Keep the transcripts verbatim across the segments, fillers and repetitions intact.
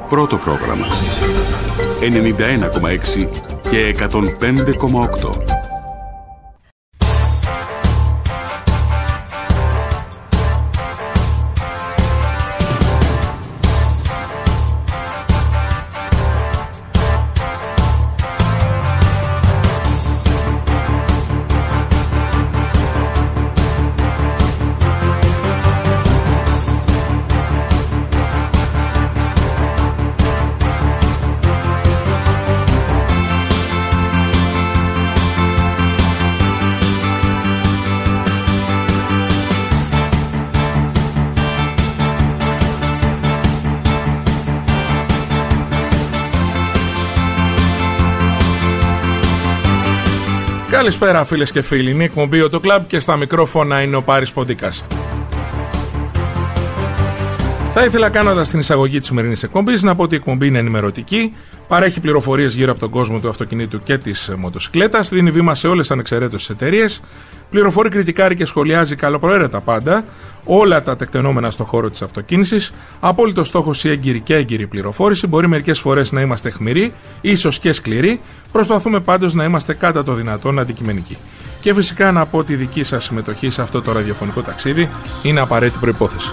Πρώτο πρόγραμμα ενενήντα ένα κόμμα έξι και εκατόν πέντε κόμμα οκτώ. Καλησπέρα φίλες και φίλοι, είναι η εκπομπή ο το Club και στα μικρόφωνα είναι ο Πάρης Ποντίκας. Θα ήθελα, κάνοντας την εισαγωγή της σημερινής εκπομπής, να πω ότι η εκπομπή είναι ενημερωτική, παρέχει πληροφορίες γύρω από τον κόσμο του αυτοκινήτου και της μοτοσυκλέτας, δίνει βήμα σε όλες τις ανεξαιρέτως εταιρείες, πληροφορεί, κριτικάρει και σχολιάζει καλοπροαίρετα πάντα όλα τα τεκτενόμενα στον χώρο της αυτοκίνησης. Απόλυτο στόχος η έγκυρη και έγκυρη πληροφόρηση. Μπορεί μερικές φορές να είμαστε αιχμηροί, ίσως και σκληροί. Προσπαθούμε πάντως να είμαστε κατά το δυνατόν αντικειμενικοί. Και φυσικά να πω ότι η δική σας συμμετοχή σε αυτό το ραδιοφωνικό ταξίδι είναι απαραίτητη προϋπόθεση.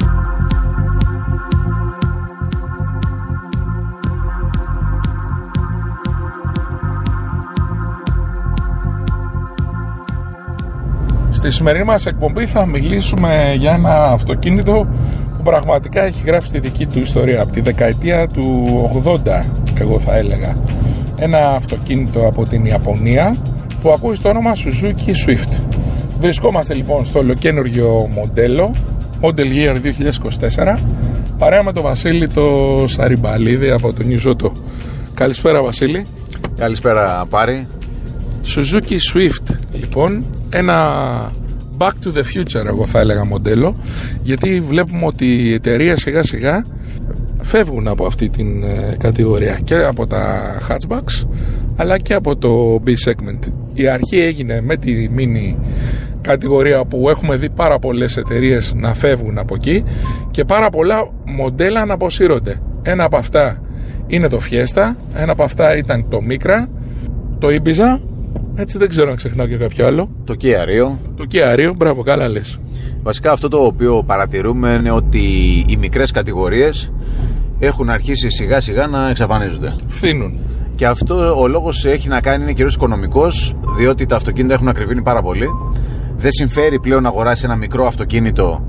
Στη σημερινή μας εκπομπή θα μιλήσουμε για ένα αυτοκίνητο που πραγματικά έχει γράψει τη δική του ιστορία από τη δεκαετία του ογδόντα, εγώ θα έλεγα. Ένα αυτοκίνητο από την Ιαπωνία που ακούει στο όνομα Suzuki Swift. Βρισκόμαστε λοιπόν στο ολοκαίνουργιο μοντέλο Model Year δύο χιλιάδες είκοσι τέσσερα, παρέα με τον Βασίλη το Σαριμπαλίδη από το Νιουζότο. Καλησπέρα Βασίλη. Καλησπέρα Πάρη. Suzuki Swift λοιπόν, ένα back to the future εγώ θα έλεγα μοντέλο, γιατί βλέπουμε ότι οι εταιρείες σιγά σιγά φεύγουν από αυτή την ε, κατηγορία, και από τα hatchbacks αλλά και από το B-segment. Η αρχή έγινε με τη mini κατηγορία που έχουμε δει πάρα πολλές εταιρείες να φεύγουν από εκεί και πάρα πολλά μοντέλα να αποσύρονται. Ένα από αυτά είναι το Fiesta, ένα από αυτά ήταν το Micra, το Ibiza, έτσι δεν ξέρω αν ξεχνάω και κάποιο άλλο. Το Kia Rio. Το Kia Rio, μπράβο, καλά λες. Βασικά αυτό το οποίο παρατηρούμε είναι ότι οι μικρές κατηγορίες έχουν αρχίσει σιγά σιγά να εξαφανίζονται. Φθήνουν. Και αυτό ο λόγος έχει να κάνει, είναι κυρίως οικονομικός, διότι τα αυτοκίνητα έχουν ακριβήνει πάρα πολύ. Δεν συμφέρει πλέον να αγοράσεις ένα μικρό αυτοκίνητο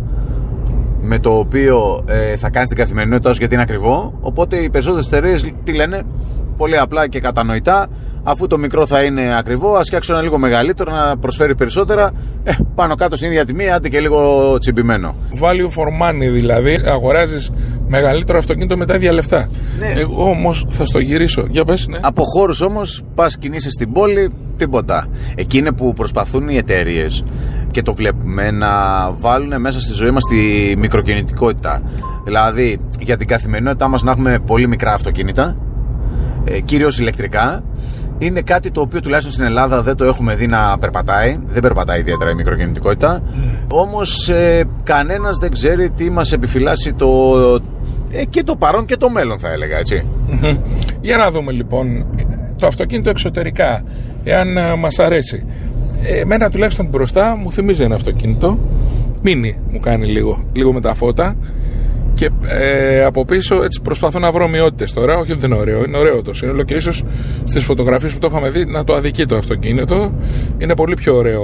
με το οποίο ε, θα κάνεις την καθημερινότητά σου γιατί είναι ακριβό. Οπότε οι περισσότερες εταιρείες τι λένε, πολύ απλά και κατανοητά, αφού το μικρό θα είναι ακριβό, ας φτιάξω ένα λίγο μεγαλύτερο να προσφέρει περισσότερα, ε, πάνω κάτω στην ίδια τιμή, άντε και λίγο τσιμπημένο. Value for money δηλαδή, αγοράζεις μεγαλύτερο αυτοκίνητο με τα ίδια λεφτά. Ναι. Εγώ όμως θα στο γυρίσω. Για πες, ναι. Από χώρους όμως πας, κινείσαι στην πόλη, τίποτα. Εκεί είναι που προσπαθούν οι εταιρείες και το βλέπουμε να βάλουν μέσα στη ζωή μας τη μικροκινητικότητα. Δηλαδή για την καθημερινότητά μας να έχουμε πολύ μικρά αυτοκίνητα, ε, κυρίως ηλεκτρικά. Είναι κάτι το οποίο τουλάχιστον στην Ελλάδα δεν το έχουμε δει να περπατάει. Δεν περπατάει ιδιαίτερα η μικροκινητικότητα. Mm. Όμως ε, κανένας δεν ξέρει τι μας επιφυλάσσει το, ε, και το παρόν και το μέλλον, θα έλεγα, έτσι. Mm-hmm. Για να δούμε λοιπόν το αυτοκίνητο εξωτερικά, εάν ε, μας αρέσει. Εμένα τουλάχιστον μπροστά μου θυμίζει ένα αυτοκίνητο μίνι, μου κάνει λίγο, λίγο με τα φώτα. Και ε, από πίσω έτσι προσπαθώ να βρω ομοιότητες τώρα. Όχι, δεν είναι ωραίο, είναι ωραίο το σύνολο και ίσως στις φωτογραφίες που το είχαμε δει να το αδικεί το αυτοκίνητο. Είναι πολύ πιο ωραίο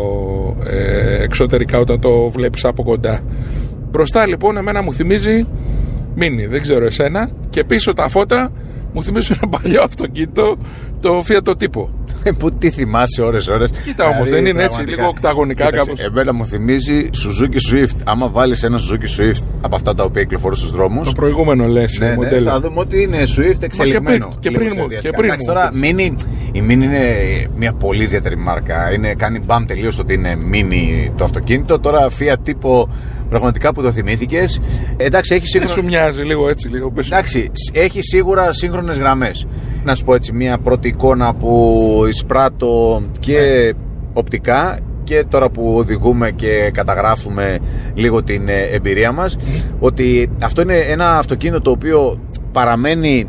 ε, εξωτερικά όταν το βλέπεις από κοντά. Μπροστά λοιπόν εμένα μου θυμίζει μίνι, δεν ξέρω εσένα. Και πίσω τα φώτα μου θυμίζουν ένα παλιό αυτοκίνητο, το Fiat Tipo. Που τι θυμάσαι ώρες ώρες. Κοίτα όμως, δεν είναι έτσι λίγο οκταγωνικά κάπως. Εμένα μου θυμίζει Suzuki Swift. Άμα βάλεις ένα Suzuki Swift από αυτά τα οποία κυκλοφορούν στους δρόμους. Το προηγούμενο λες, ναι, μοντέλο. Ναι, θα δούμε ότι είναι Swift εξελιγμένο. Και πριν, και πριν μου. Και πριν Εντάξει, τώρα Mini, η Mini είναι μια πολύ ιδιαίτερη μάρκα. Είναι, κάνει μπαμ τελείως ότι είναι Mini το αυτοκίνητο. Τώρα Fiat Tipo, πραγματικά που το θυμήθηκες. Εντάξει, έχει σίγουρα. Δεν σου μοιάζει λίγο έτσι, λίγο πίσω. Εντάξει, έχει σίγουρα σύγχρονες γραμμές. Να σου πω έτσι μια πρώτη εικόνα που εισπράττω και οπτικά και τώρα που οδηγούμε και καταγράφουμε λίγο την εμπειρία μας, ότι αυτό είναι ένα αυτοκίνητο το οποίο παραμένει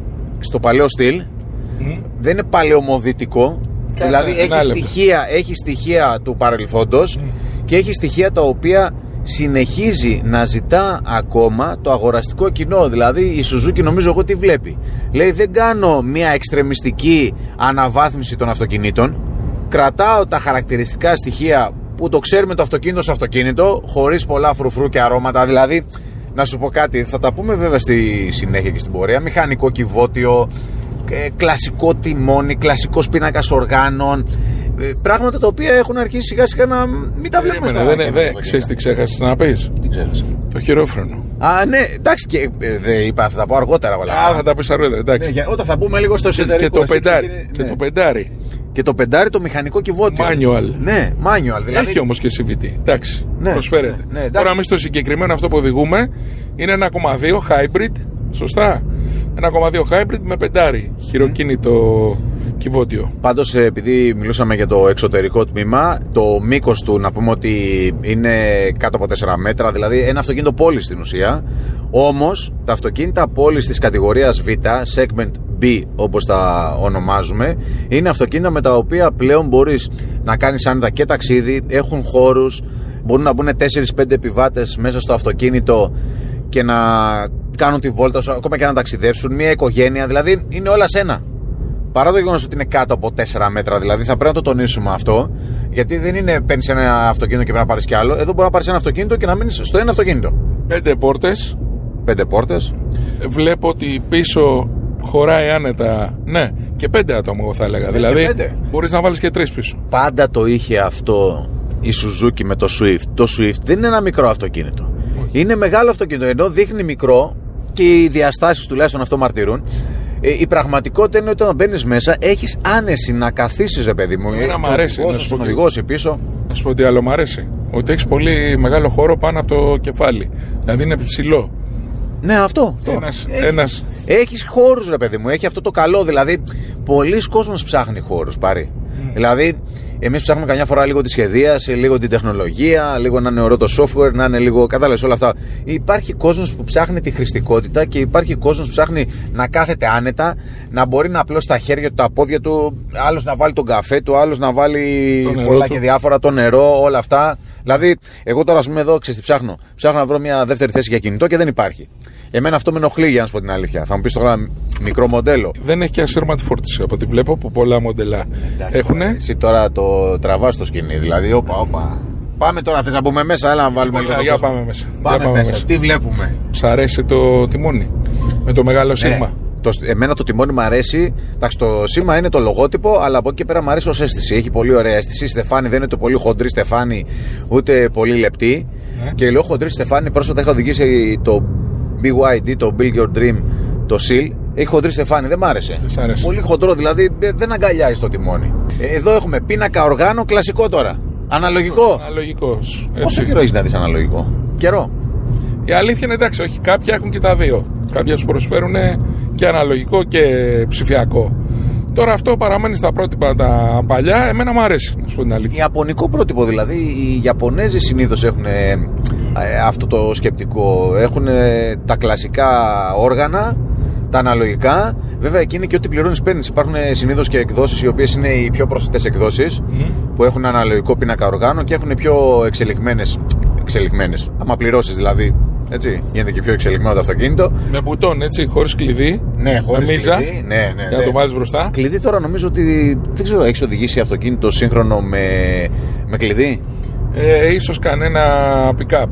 στο παλαιό στυλ, mm. δεν είναι παλαιομοδυτικό. Κάτσε, δηλαδή έχει στοιχεία, έχει στοιχεία του παρελθόντος mm. και έχει στοιχεία τα οποία συνεχίζει να ζητά ακόμα το αγοραστικό κοινό. Δηλαδή η Suzuki νομίζω εγώ τι βλέπει. Λέει δεν κάνω μια εξτρεμιστική αναβάθμιση των αυτοκινήτων. Κρατάω τα χαρακτηριστικά στοιχεία που το ξέρουμε το αυτοκίνητο σε αυτοκίνητο, χωρίς πολλά φρουφρού και αρώματα. Δηλαδή, να σου πω κάτι, θα τα πούμε βέβαια στη συνέχεια και στην πορεία. Μηχανικό κυβότιο, ε, κλασικό τιμόνι, κλασικός πίνακας οργάνων. Ε, πράγματα τα οποία έχουν αρχίσει σιγά σιγά να μην τα βλέπουμε στα Δεν δε, ξέρεις τι ξέχασες να πεις. Τι ξέχασες? Το χειρόφρενο. Α, ναι, εντάξει, και ε, δε, είπα, θα τα πω αργότερα. Όλα. Α, θα τα πεις αργότερα, εντάξει. Ναι, όταν θα πούμε λίγο στο εσωτερικό. Και, και, το, πεντάρι, ναι. και το πεντάρι. Και το πεντάρι το μηχανικό κυβότιο. Manual. Ναι, manual. Δηλαδή... Έχει όμως και σι βι τι. Εντάξει, ναι, προσφέρεται. Ναι, ναι, τώρα εμείς το συγκεκριμένο αυτό που οδηγούμε είναι ένα κόμμα δύο hybrid. Σωστά. ένα κόμμα δύο hybrid με πεντάρι χειροκίνητο mm. κυβότιο. Πάντως, επειδή μιλούσαμε για το εξωτερικό τμήμα, το μήκος του να πούμε ότι είναι κάτω από τέσσερα μέτρα, δηλαδή ένα αυτοκίνητο πόλης στην ουσία. Όμως τα αυτοκίνητα πόλης της κατηγορίας Β, segment B όπως τα ονομάζουμε, είναι αυτοκίνητα με τα οποία πλέον μπορείς να κάνεις άνετα και ταξίδι, έχουν χώρους, μπορούν να μπουν τέσσερα πέντε επιβάτες μέσα στο αυτοκίνητο και να κάνουν τη βόλτα, ακόμα και να ταξιδέψουν, μια οικογένεια, δηλαδή είναι όλα σε ένα. Παρά το γεγονός ότι είναι κάτω από τέσσερα μέτρα, δηλαδή θα πρέπει να το τονίσουμε αυτό, γιατί δεν είναι παίρνεις ένα αυτοκίνητο και πρέπει να πάρεις κι άλλο. Εδώ μπορεί να πάρεις ένα αυτοκίνητο και να μείνεις στο ένα αυτοκίνητο. Πέντε πόρτες. Πέντε πόρτες. Βλέπω ότι πίσω χωράει άνετα. Ναι, και πέντε άτομα εγώ θα έλεγα. Ναι, δηλαδή μπορείς να βάλεις και τρεις πίσω. Πάντα το είχε αυτό η Suzuki με το Swift. Το Swift δεν είναι ένα μικρό αυτοκίνητο. Όχι. Είναι μεγάλο αυτοκίνητο. Ενώ δείχνει μικρό και οι διαστάσεις τουλάχιστον αυτό μαρτυρούν. Η πραγματικότητα είναι ότι όταν μπαίνεις μέσα έχεις άνεση να καθίσεις, ρε παιδί μου. Εμένα μ' αρέσει. Να σου πω οδηγός πίσω. Να σου πω τι άλλο μ' αρέσει. Ότι έχεις πολύ μεγάλο χώρο πάνω από το κεφάλι. Δηλαδή είναι ψηλό. Ναι, αυτό. αυτό. Ένας, έχει, ένας... Έχεις χώρους, ρε παιδί μου. Έχει αυτό το καλό. Δηλαδή, πολλοί κόσμος ψάχνει χώρους, πάρει. Mm. Δηλαδή, εμείς ψάχνουμε καμιά φορά λίγο τη σχεδίαση, λίγο την τεχνολογία, λίγο να είναι ωραίο το software, να είναι λίγο. Κατάλαβες όλα αυτά. Υπάρχει κόσμος που ψάχνει τη χρηστικότητα και υπάρχει κόσμος που ψάχνει να κάθεται άνετα, να μπορεί να απλώσει τα χέρια του, τα πόδια του, άλλος να βάλει τον καφέ του, άλλος να βάλει πολλά και διάφορα, το νερό, όλα αυτά. Δηλαδή, εγώ τώρα, α πούμε, εδώ ξέρεις τι ψάχνω. Ψάχνω να βρω μια δεύτερη θέση για κινητό και δεν υπάρχει. Εμένα αυτό με ενοχλεί, για να σου πω την αλήθεια. Θα μου πεις τώρα μικρό μοντέλο. Δεν έχει και ασύρματη φόρτιση από ό,τι βλέπω που πολλά μοντέλα έχουν. Εσύ τώρα το τραβάς στο σκηνή. Δηλαδή, όπα, όπα. Πάμε τώρα, θες να μπούμε μέσα, έλα να βάλουμε λίγο. Για πάμε μέσα. Πάμε, πάμε μέσα. μέσα. Τι βλέπουμε? Σ' αρέσει το τιμόνι με το μεγάλο σήμα? Ναι. Το, εμένα το τιμόνι μου αρέσει. Εντάξει, το σήμα είναι το λογότυπο, αλλά από εκεί πέρα μου αρέσει ως αίσθηση. Έχει πολύ ωραία αίσθηση. Η στεφάνη δεν είναι το πολύ χοντρή στεφάνη, ούτε πολύ λεπτή. Ναι. Και λέω χοντρή στεφάνη, πρόσφατα είχα οδηγήσει το μπι γουάι ντι, το Build Your Dream, το Seal. Έχει χοντρή στεφάνη, δεν μ' άρεσε. Πολύ χοντρό, δηλαδή δεν αγκαλιάζει το τιμόνι. Εδώ έχουμε πίνακα οργάνο κλασικό τώρα. Αναλογικό. Αναλογικός. Πόσο καιρό έχει να δεις αναλογικό? Καιρό. Η αλήθεια είναι εντάξει, όχι. Κάποια έχουν και τα δύο. Κάποια σου προσφέρουν και αναλογικό και ψηφιακό. Τώρα αυτό παραμένει στα πρότυπα τα παλιά. Εμένα μου αρέσει, να σου πω την αλήθεια. Ιαπωνικό πρότυπο δηλαδή. Οι Ιαπωνέζοι συνήθως έχουν ε, αυτό το σκεπτικό. Έχουν ε, τα κλασικά όργανα, τα αναλογικά. Βέβαια εκεί είναι και ό,τι πληρώνεις παίρνεις. Υπάρχουν συνήθως και εκδόσεις οι οποίες είναι οι πιο προσιτές εκδόσεις, mm-hmm. που έχουν αναλογικό πίνακα οργάνων και έχουν πιο εξελιγμένες. Εξελιγμένες. Άμα πληρώσεις δηλαδή. Έτσι, γίνεται και πιο εξελιγμένο το αυτοκίνητο. Με μπουτόν, έτσι, χωρίς κλειδί. Ναι, χωρίς με μίζα, κλειδί. Ναι, ναι, για ναι. να το βάλεις μπροστά. Κλειδί τώρα νομίζω ότι. Δεν ξέρω, έχεις οδηγήσει αυτοκίνητο σύγχρονο με, με κλειδί? Ε, ίσως κανένα pick-up.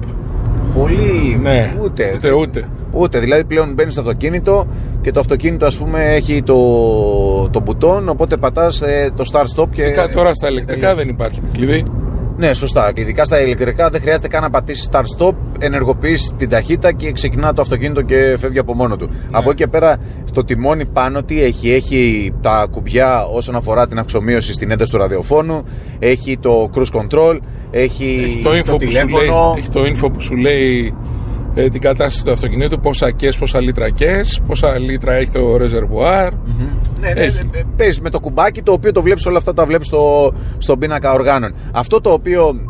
Πολύ. Ναι, ούτε. Ούτε, ούτε. Ούτε. Δηλαδή πλέον μπαίνεις στο αυτοκίνητο και το αυτοκίνητο, ας πούμε, έχει το, το μπουτόν. Οπότε πατάς ε, το start-stop και. Και τώρα στα ηλεκτρικά ε, δεν υπάρχει κλειδί. Ναι, σωστά. Και ειδικά στα ηλεκτρικά δεν χρειάζεται καν να πατήσεις start-stop, ενεργοποιείς την ταχύτητα και ξεκινά το αυτοκίνητο και φεύγει από μόνο του. Ναι. Από εκεί και πέρα, στο τιμόνι πάνω τι έχει? Έχει τα κουμπιά όσον αφορά την αυξομοίωση στην ένταση του ραδιοφώνου, έχει το cruise control, έχει, έχει το, info το τηλέφωνο. Λέει, έχει το info που σου λέει ε, την κατάσταση του αυτοκινήτου, πόσα ακές, πόσα λίτρακες, πόσα λίτρα έχει το reservoir. Mm-hmm. Ναι, ναι, παίζεις με το κουμπάκι το οποίο το βλέπεις, όλα αυτά τα βλέπεις στο, στον πίνακα οργάνων. Αυτό το οποίο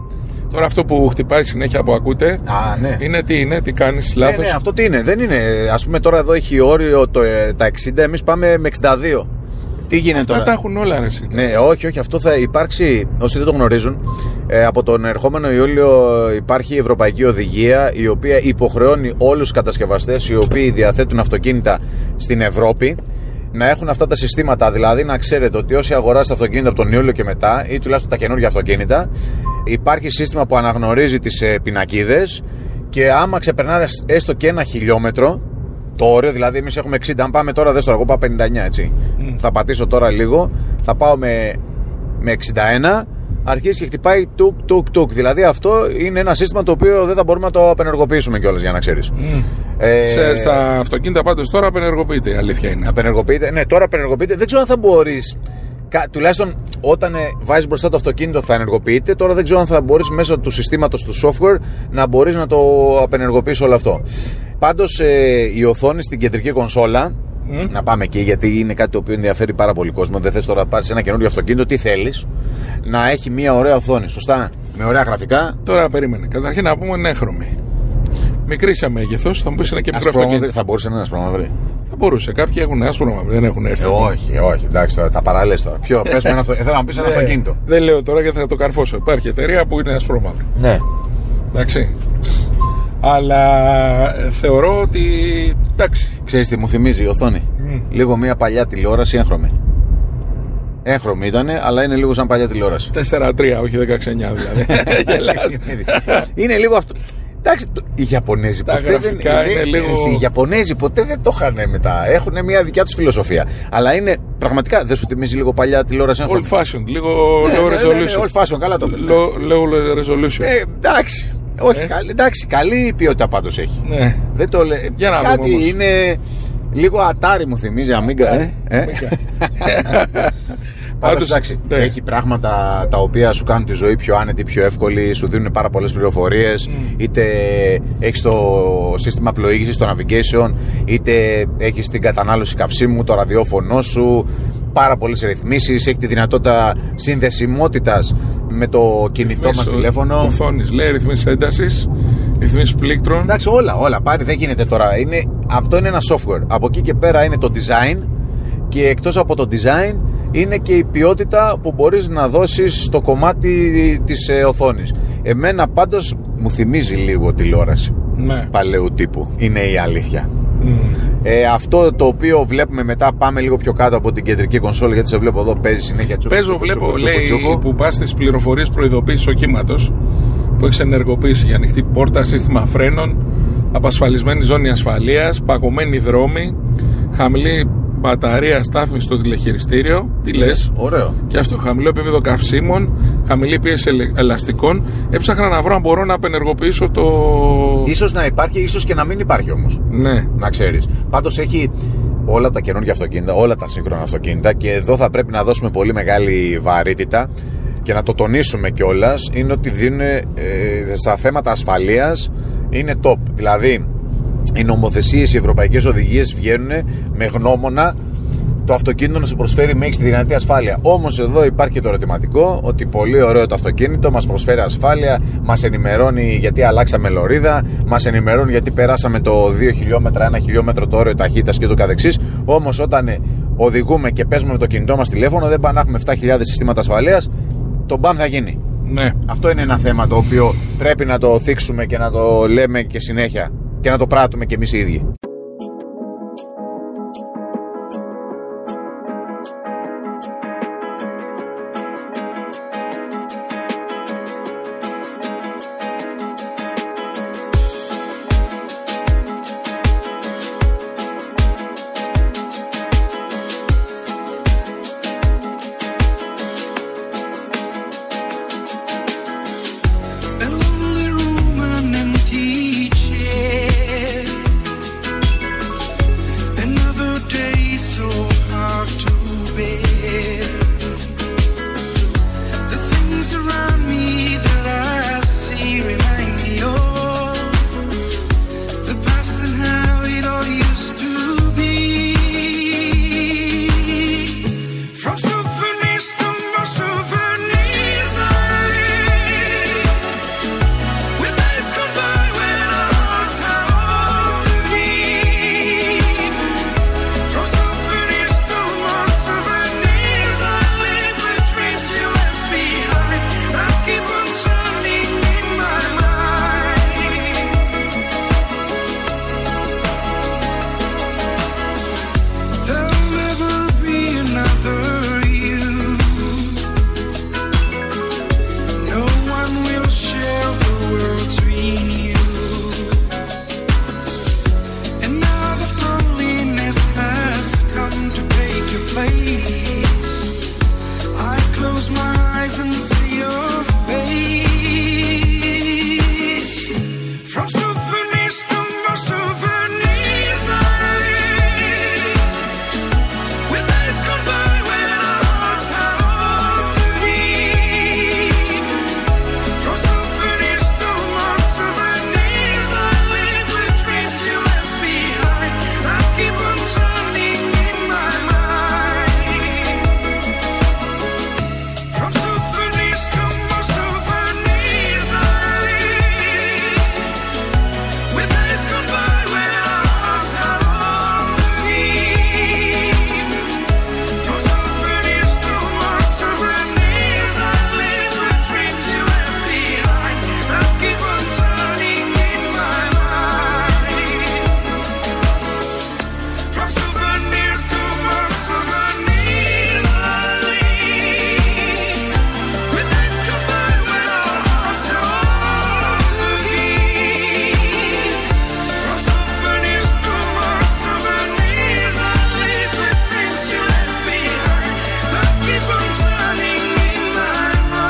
Τώρα αυτό που χτυπάει συνέχεια που ακούτε. Α, ναι. Είναι τι είναι, τι κάνεις λάθος. Ναι, ναι, αυτό τι είναι, δεν είναι. Ας πούμε τώρα εδώ έχει όριο το, τα εξήντα, εμείς πάμε με εξήντα δύο. Τι γίνεται Αυτά τώρα. τα έχουν όλα, ρε εσύ. Ναι, όχι, όχι, αυτό θα υπάρξει. Όσοι δεν το γνωρίζουν, ε, από τον ερχόμενο Ιούλιο υπάρχει η Ευρωπαϊκή Οδηγία, η οποία υποχρεώνει όλους τους κατασκευαστές οι οποίοι διαθέτουν αυτοκίνητα στην Ευρώπη να έχουν αυτά τα συστήματα. Δηλαδή, να ξέρετε ότι όσοι αγοράσετε αυτοκίνητα από τον Ιούλιο και μετά, ή τουλάχιστον τα καινούργια αυτοκίνητα, υπάρχει σύστημα που αναγνωρίζει τις ε, πινακίδες και άμα ξεπερνάει έστω και ένα χιλιόμετρο. Το όριο, δηλαδή, εμείς έχουμε εξήντα. Αν πάμε τώρα, δες τώρα, εγώ πάω πενήντα εννιά, έτσι. Mm. Θα πατήσω τώρα λίγο, θα πάω με, με εξήντα ένα, αρχίζει και χτυπάει τουκ, τουκ, τουκ. Δηλαδή, αυτό είναι ένα σύστημα το οποίο δεν θα μπορούμε να το απενεργοποιήσουμε κιόλας, για να ξέρεις. Mm. Ε, Σε, στα αυτοκίνητα πάντως τώρα απενεργοποιείται, η αλήθεια είναι. Απενεργοποιείται, ναι, τώρα απενεργοποιείται. Δεν ξέρω αν θα μπορείς. Τουλάχιστον όταν βάζεις μπροστά το αυτοκίνητο θα ενεργοποιείται. Τώρα δεν ξέρω αν θα μπορείς μέσω του συστήματος του software να μπορείς να το απενεργοποιήσεις όλο αυτό. Πάντως ε, η οθόνη στην κεντρική κονσόλα, mm. να πάμε εκεί γιατί είναι κάτι το οποίο ενδιαφέρει πάρα πολύ κόσμο. Δεν θες τώρα να πάρεις ένα καινούριο αυτοκίνητο, τι θέλεις? Να έχει μια ωραία οθόνη, σωστά, με ωραία γραφικά. Τώρα περίμενε, καταρχήν να πούμε νέχρωμη. Μικρή σε μέγεθος, θα μου πεις είναι και μικρό αυτοκίνητο. Θα μπορούσε να είναι ασπρόμαυρη. Θα μπορούσε, κάποιοι έχουν ασπρόμαυρη, δεν έχουν έρθει. Ε, όχι, όχι, εντάξει τώρα, τα παραλές τώρα. Ποιο, πες με ένα αυτοκίνητο. Θέλω να μου πεις ένα αυτοκίνητο. Δεν λέω τώρα γιατί θα το καρφώσω. Υπάρχει εταιρεία που είναι ασπρόμαυρη. Ναι. Εντάξει. Αλλά θεωρώ ότι. Εντάξει. Ξέρεις τι μου θυμίζει η οθόνη? Mm. Λίγο μια παλιά τηλεόραση έγχρωμη. Έγχρωμη ήτανε, αλλά είναι λίγο σαν παλιά τηλεόραση. τέσσερα τρία, όχι δεκαέξι εννιά δηλαδή. Είναι λίγο αυτό. Εντάξει, οι Ιαπωνέζοι τα ποτέ γραφικά δεν, είναι, είναι λίγο. Οι Ιαπωνέζοι ποτέ δεν το είχαν μετά. Έχουν μια δικιά τους φιλοσοφία. Αλλά είναι πραγματικά, δεν σου θυμίζει λίγο παλιά τηλεόραση? Old fashioned, λίγο ναι, low ναι, resolution. Ναι, ναι, old fashioned, καλά το πες. Low resolution. Ε, εντάξει. Όχι, ε? καλή, εντάξει, καλή ποιότητα πάντως έχει. Ναι. Δεν το λέ... Για να κάτι δούμε, είναι λίγο Atari μου θυμίζει, Amiga. Ε? ε? Πάντως, εντάξει, ναι. Έχει πράγματα τα οποία σου κάνουν τη ζωή πιο άνετη, πιο εύκολη, σου δίνουν πάρα πολλές πληροφορίες. Mm. Είτε έχεις το σύστημα πλοήγησης, το navigation, είτε έχεις την κατανάλωση καυσίμου, το ραδιόφωνο σου, πάρα πολλές ρυθμίσεις. Έχει τη δυνατότητα συνδεσιμότητας με το κινητό μας τηλέφωνο. Οθόνης, λέει ρυθμίσεις έντασης, ρυθμίσεις πλήκτρων. Εντάξει, όλα, όλα. Πάρει, δεν γίνεται τώρα. Είναι, αυτό είναι ένα software. Από εκεί και πέρα είναι το design, και εκτός από το design είναι και η ποιότητα που μπορείς να δώσεις στο κομμάτι της ε, οθόνης. Εμένα πάντως μου θυμίζει λίγο τηλεόραση, ναι, παλαιού τύπου. Είναι η αλήθεια. Mm. Ε, αυτό το οποίο βλέπουμε μετά, πάμε λίγο πιο κάτω από την κεντρική κονσόλα, γιατί σε βλέπω εδώ παίζει συνέχεια τσούκο. Παίζω, τσούκο, βλέπω, τσούκο, λέει, τσούκο, τσούκο. που πας στις πληροφορίες προειδοποίησης οχήματος, που έχεις ενεργοποίηση για ανοιχτή πόρτα, σύστημα φρένων, απασφαλισμένη ζώνη ασφαλείας, παγωμένη δρόμη, χαμηλή μπαταρία στάθμιση στο τηλεχειριστήριο. Τι λες? Ωραίο. Και αυτό, χαμηλό επίπεδο καυσίμων, χαμηλή πίεση ελαστικών. Έψαχνα να βρω αν μπορώ να απενεργοποιήσω το. Ίσως να υπάρχει, ίσως και να μην υπάρχει όμως. Ναι. Να ξέρεις. Πάντως έχει όλα τα καινούργια αυτοκίνητα, όλα τα σύγχρονα αυτοκίνητα, και εδώ θα πρέπει να δώσουμε πολύ μεγάλη βαρύτητα και να το τονίσουμε κιόλας. Είναι ότι δίνουν ε, στα θέματα ασφαλείας είναι top. Δηλαδή, οι νομοθεσίες, οι ευρωπαϊκές οδηγίες βγαίνουν με γνώμονα το αυτοκίνητο να σου προσφέρει μέγιστη δυνατή ασφάλεια. Όμως εδώ υπάρχει και το ερωτηματικό ότι πολύ ωραίο το αυτοκίνητο, μας προσφέρει ασφάλεια, μας ενημερώνει γιατί αλλάξαμε λωρίδα, μας ενημερώνει γιατί περάσαμε το δύο χιλιόμετρα, ένα χιλιόμετρο το όριο ταχύτητας και το καθεξής. Όμως όταν οδηγούμε και παίζουμε με το κινητό μας τηλέφωνο, δεν πάνε να έχουμε επτά χιλιάδες συστήματα ασφαλείας, το μπαμ θα γίνει. Ναι. Αυτό είναι ένα θέμα το οποίο πρέπει να το θίξουμε και να το λέμε και συνέχεια και να το πράττουμε και εμείς οι ίδιοι. eyes and see your face. From souvenirs to more souvenirs I live. With days gone by when our hearts are all to give. From souvenirs to more souvenirs I live. With dreams you left behind I keep on turning in my mind. From souvenirs to more souvenirs I live. With days gone by when our hearts are all to give. From souvenirs to more souvenirs I live. With dreams you left behind I keep on turning in my mind. From souvenirs to more souvenirs I live. With days gone by when our hearts are all to give. From souvenirs to more souvenirs I live. With dreams you left behind that keep on turning in my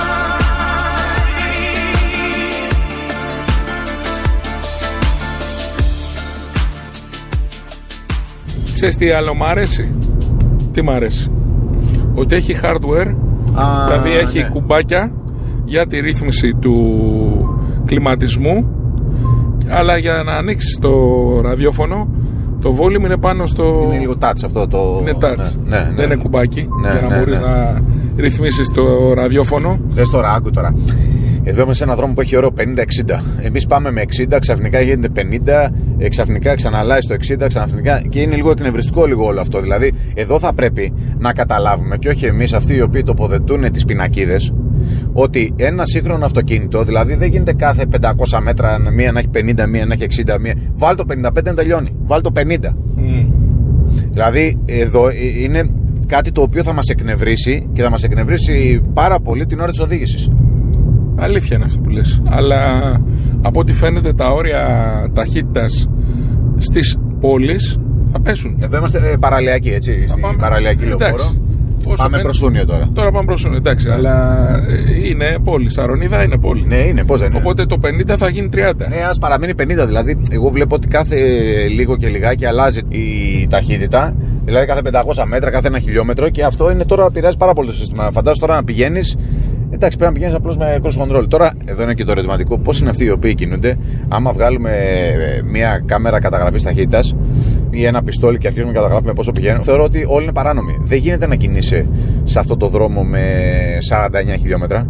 mind. Ξέρεις τι άλλο μ' αρέσει? Τι μ' αρέσει? Ότι έχει hardware, Α, δηλαδή έχει ναι. κουμπάκια για τη ρύθμιση του κλιματισμού, αλλά για να ανοίξεις το ραδιόφωνο το volume είναι πάνω στο... Είναι λίγο touch αυτό το... Είναι touch. Ναι, ναι, ναι. Δεν είναι κουμπάκι, Ναι, για να ναι, μπορείς ναι. να ρυθμίσεις το ραδιόφωνο. Δες τώρα, άκου τώρα. Εδώ είμαστε σε έναν δρόμο που έχει όρο πενήντα εξήντα. Εμείς πάμε με εξήντα, ξαφνικά γίνεται πενήντα, ε, ξαφνικά ξαναλάει στο εξήντα, ξαφνικά. Και είναι λίγο εκνευριστικό λίγο όλο αυτό. Δηλαδή, εδώ θα πρέπει να καταλάβουμε, και όχι εμείς αυτοί οι οποίοι τοποθετούν τις πινακίδες, ότι ένα σύγχρονο αυτοκίνητο, δηλαδή δεν γίνεται κάθε πεντακόσια μέτρα μία να έχει πενήντα, μία να έχει εξήντα, μία. Βάλ το πενήντα πέντε να τελειώνει. Βάλ το πενήντα. Mm. Δηλαδή, εδώ είναι κάτι το οποίο θα μας εκνευρίσει και θα μας εκνευρίσει πάρα πολύ την ώρα της οδήγησης. Αλήθεια είναι αυτό που λες. Αλλά από ό,τι φαίνεται τα όρια ταχύτητας στις πόλεις θα πέσουν. Εδώ είμαστε ε, παραλιακοί, έτσι. Στην πάμε- παραλιακή εντάξει. λεωφόρο. Όσο Πάμε μπαίνει- προς Σούνιο τώρα. Τώρα πάμε προς Σούνιο, εντάξει, αλλά ε, είναι πόλη. Σαρονίδα είναι πόλη. Ναι, είναι, πώς δεν είναι. Οπότε το πενήντα θα γίνει τριάντα. Ναι, ας παραμείνει πενήντα. Δηλαδή, εγώ βλέπω ότι κάθε λίγο και λιγάκι αλλάζει η ταχύτητα. Δηλαδή, κάθε πεντακόσια μέτρα, κάθε ένα χιλιόμετρο. Και αυτό είναι τώρα επηρεάζει πάρα πολύ το σύστημα. Φαντάζομαι τώρα να πηγαίνεις. Εντάξει, πρέπει να πηγαίνεις απλώς με cruise control. Τώρα, εδώ είναι και το ερωτηματικό. Πώς είναι αυτοί οι οποίοι κινούνται. Άμα βγάλουμε μια κάμερα καταγραφής ταχύτητας ή ένα πιστόλι και αρχίζουμε να καταγράφουμε πόσο πηγαίνουν, θεωρώ ότι όλοι είναι παράνομοι. Δεν γίνεται να κινείσαι σε αυτό το δρόμο με σαράντα εννέα χιλιόμετρα.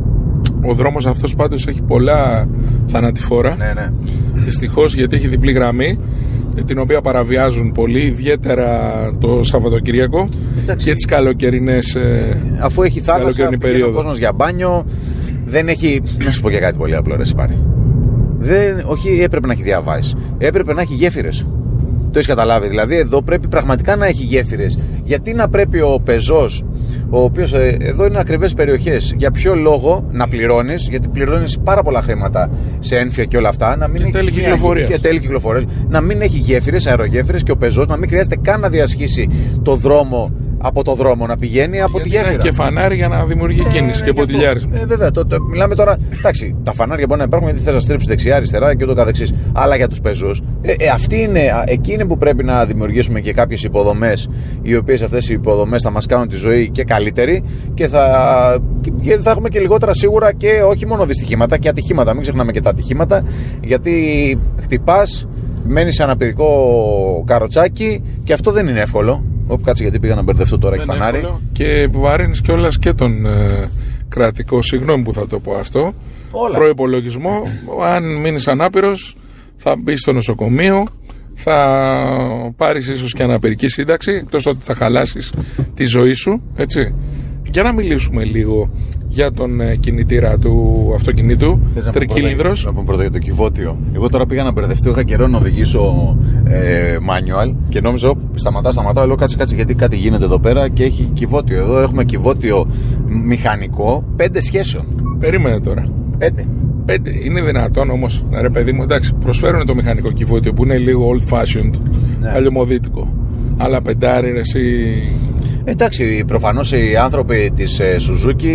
Ο δρόμος αυτός πάντως έχει πολλά θανατηφόρα. Ναι, ναι. Δυστυχώς, γιατί έχει διπλή γραμμή, την οποία παραβιάζουν πολύ, ιδιαίτερα το Σαββατοκύριακο. Εντάξει. Και τις καλοκαιρινές. ε, Αφού έχει θάλασσα, καλοκαιρινή πηγαίνει ο περίοδο. κόσμος για μπάνιο, δεν έχει. Να σου πω και κάτι πολύ απλό, ρε Σιπάρη. Δεν, όχι έπρεπε να έχει διαβάσει. Έπρεπε να έχει γέφυρες. Το έχεις καταλάβει. Δηλαδή εδώ πρέπει πραγματικά να έχει γέφυρες. Γιατί να πρέπει ο πεζός, ο οποίος ε, εδώ είναι ακριβές περιοχές, για ποιο λόγο να πληρώνεις, γιατί πληρώνεις πάρα πολλά χρήματα σε ένφια και όλα αυτά, να μην Και έχεις τέλη μια- κυκλοφορίας. και τέλη κυκλοφορίας, να μην έχει γέφυρες, αερογέφυρες, και ο πεζός να μην χρειάζεται καν να διασχίσει το δρόμο από το δρόμο, να πηγαίνει από γιατί τη να γέφυρα. έχει και φανάρι για να δημιουργεί κίνηση και ποτηλιάρισμα. Ε, βέβαια, το, το, μιλάμε τώρα. Εντάξει, τα φανάρια μπορεί να υπάρχουν γιατί θες να στρίψεις δεξιά, αριστερά και ούτω καθεξής. Αλλά για τους πεζούς, ε, ε, αυτή είναι, α, εκεί είναι που πρέπει να δημιουργήσουμε και κάποιες υποδομές, οι οποίες αυτές οι υποδομές θα μας κάνουν τη ζωή και καλύτερη και θα, και, και θα έχουμε και λιγότερα σίγουρα και όχι μόνο δυστυχήματα και ατυχήματα. Μην ξεχνάμε και τα ατυχήματα, γιατί χτυπάς, μένεις σε αναπηρικό καροτσάκι και αυτό δεν είναι εύκολο. Όπου κάτσε, γιατί πήγα να μπερδευτώ τώρα και Δεν είναι φανάρι. εύκολο. Και επιβαρύνεις κιόλας και τον ε, κρατικό, συγγνώμη που θα το πω αυτό, Όλα. προϋπολογισμό. Αν μείνεις ανάπηρος, θα μπει στο νοσοκομείο, θα πάρεις ίσως και αναπηρική σύνταξη, εκτός ότι θα χαλάσεις τη ζωή σου, έτσι. Για να μιλήσουμε λίγο για τον ε, κινητήρα του αυτοκινήτου, Θες να πούμε τρικύλινδρος. πρώτα- Να πούμε πρώτα για το κυβότιο. Εγώ τώρα πήγα να μπερδευτώ, είχα καιρό να οδηγήσω ε, manual και νόμιζα, «Οπ, σταματάω, σταματάω». Λέω κάτσε, κάτσε, γιατί κάτι γίνεται εδώ πέρα και έχει κυβότιο. Εδώ έχουμε κυβότιο μηχανικό πέντε σχέσεων. Περίμενε τώρα. Πέντε. Πέντε. Είναι δυνατόν όμως, ρε παιδί μου, εντάξει, προσφέρουν το μηχανικό κυβότιο που είναι λίγο old fashioned, Ναι. παλιωμοδίτικο. Αλλά πεντάρι, ρε, εσύ. Εντάξει, προφανώς οι άνθρωποι της ε, Suzuki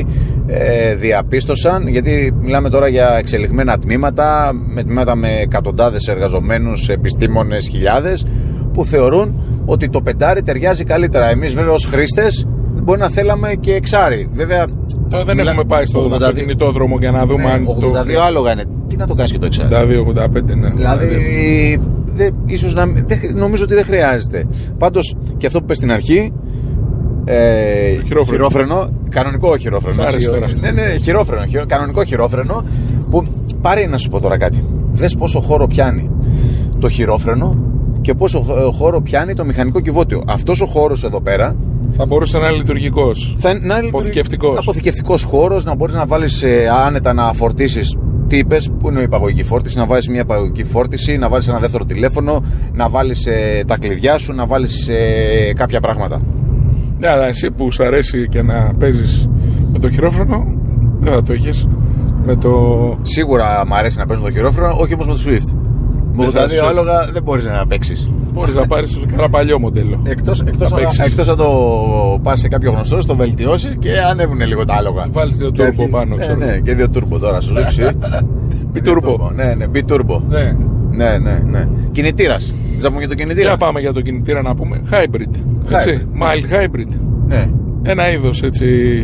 ε, διαπίστωσαν, γιατί μιλάμε τώρα για εξελιγμένα τμήματα, με τμήματα με εκατοντάδες εργαζομένους, επιστήμονες, χιλιάδες, που θεωρούν ότι το πεντάρι ταιριάζει καλύτερα. Εμείς βέβαια ως χρήστες μπορεί να θέλαμε και εξάρι. Βέβαια, τώρα δεν μιλά... έχουμε πάει στο αυτοκινητόδρομο για να δούμε ναι, αν ογδόντα δύο το... άλογα είναι. Τι να το κάνεις και το εξάρι. ογδόντα δύο ογδόντα πέντε, ναι. Δηλαδή, δε, ίσως να, δε, νομίζω ότι δεν χρειάζεται. Πάντως, και αυτό που πες στην αρχή, ε, χειρόφρενο. χειρόφρενο, κανονικό χειρόφρενο. Ναι, ναι, χειρόφρενο, χειρο, κανονικό χειρόφρενο, που πάρει να σου πω τώρα κάτι. Δες πόσο χώρο πιάνει το χειρόφρενο και πόσο χώρο πιάνει το μηχανικό κυβότιο. Αυτός ο χώρος εδώ πέρα θα μπορούσε να είναι λειτουργικός, θα είναι αποθηκευτικός. Αποθηκευτικός χώρος, να μπορείς να βάλεις ε, άνετα να φορτίσεις. Τι είπες, που είναι η υπαγωγική φόρτιση, να βάλεις μια υπαγωγική φόρτιση, να βάλεις ένα δεύτερο τηλέφωνο, να βάλεις ε, τα κλειδιά σου, να βάλεις ε, κάποια πράγματα. Ναι, αλλά εσύ που σου αρέσει και να παίζεις με το χειρόφρενο, δεν θα το έχεις με το... Σίγουρα μου αρέσει να παίζω με το χειρόφρενο, όχι όμως με το Swift. Με ογδόντα δύο άλογα δεν μπορείς να παίξεις. Μπορείς να πάρεις ένα παλιό μοντέλο. Εκτός, εκτός, να, εκτός να το πας σε κάποιο γνωστό, το βελτιώσεις και ανέβουνε λίγο τα άλογα. Βάλεις δύο turbo πάνω, ξέρω. Ναι, ναι, και δύο turbo τώρα στο Swift. Bi-turbo. Ναι, ναι, bi-turbo. Ναι. Ναι, ναι, ναι. Κινητήρας. Δεν θα πούμε για το κινητήρα. Για πάμε για το κινητήρα να πούμε. Hybrid. Έτσι. Mild hybrid. Ναι. Ένα είδος έτσι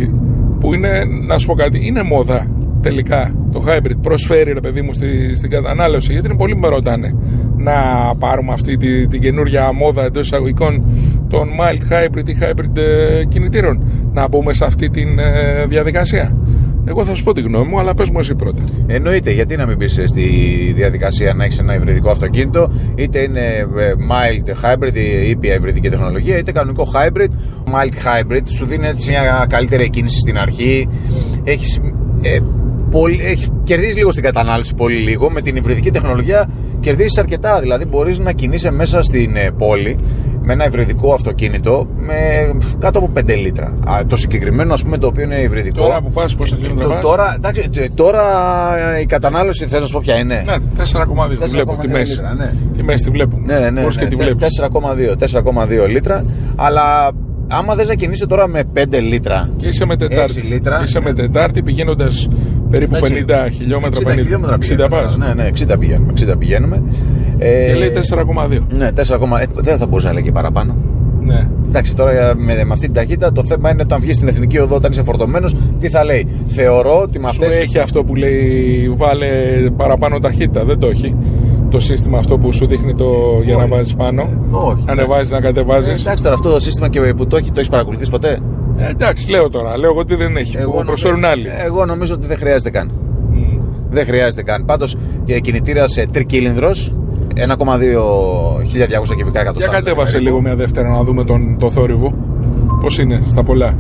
που είναι, να σου πω κάτι, είναι μόδα τελικά. Το hybrid προσφέρει, ρε παιδί μου, στη, στην κατανάλωση, γιατί είναι πολύ με ρωτάνε να πάρουμε αυτή τη, την καινούργια μόδα εντός εισαγωγικών των mild hybrid ή hybrid ε, κινητήρων. Να μπούμε σε αυτή τη ε, διαδικασία. Εγώ θα σου πω τη γνώμη μου, αλλά πες μου εσύ πρώτα. Εννοείται, γιατί να μην μπεις στη διαδικασία να έχεις ένα υβριδικό αυτοκίνητο, είτε είναι mild hybrid ή ήπια υβριδική τεχνολογία, είτε κανονικό hybrid. Mild hybrid σου δίνει έτσι μια καλύτερη εκκίνηση στην αρχή. Έχεις, ε, πολύ, έχεις, κερδίζεις λίγο στην κατανάλωση, πολύ λίγο. Με την υβριδική τεχνολογία κερδίζεις αρκετά. Δηλαδή μπορείς να κινείσαι μέσα στην ε, πόλη με ένα υβριδικό αυτοκίνητο με κάτω από πέντε λίτρα. Α, το συγκεκριμένο, ας πούμε, το οποίο είναι υβριδικό. Τώρα που πας, πόσα χιλιόμετρα πας? Τώρα, εντάξει, τώρα η κατανάλωση, θες να σου πω ποια είναι? Ναι, τέσσερα κόμμα δύο. Τη βλέπω, τη μέση. Λίτρα, ναι. Τη μέση τη βλέπουμε. Ναι, ναι, Πώς ναι, και τη ναι, βλέπεις. τέσσερα κόμμα δύο λίτρα. Αλλά άμα θες να κινείσαι τώρα με πέντε λίτρα και είσαι με Τετάρτη, λίτρα, είσαι ναι. με Τετάρτη πηγαίνοντας περίπου Έτσι, πενήντα χιλιόμετρα, χιλιόμετρα εξήντα πας. Ναι, ναι, εξήντα πηγαίνουμε. εξήντα πηγαίνουμε. Και ε, λέει τέσσερα κόμμα δύο. Ναι, τέσσερα, ε, δεν θα μπορούσε να λέει και παραπάνω. Ναι. Εντάξει, τώρα με, με αυτή την ταχύτητα το θέμα είναι όταν βγεις στην εθνική οδό, όταν είσαι φορτωμένος, τι θα λέει. Θεωρώ ότι με αυτές. Σου έχει αυτό που λέει βάλε παραπάνω ταχύτητα, δεν το έχει. Το σύστημα αυτό που σου δείχνει το για να βάζεις πάνω. Όχι. Ανεβάζεις, να κατεβάζεις. Ε, εντάξει, τώρα αυτό το σύστημα και που το έχει, το έχεις παρακολουθήσει ποτέ? Ε, εντάξει, λέω τώρα. Λέω ότι δεν έχει. Εγώ που προσφέρουν άλλοι. Εγώ νομίζω ότι δεν χρειάζεται καν. Mm. Δεν χρειάζεται καν. Πάντως κινητήρας τρικύλινδρος, ένα κόμμα δύο χίλια διακόσια κυβικά εκατοστά. Για κατέβασε λίγο μια δεύτερα να δούμε τον, το θόρυβο. Πώς είναι στα πολλά.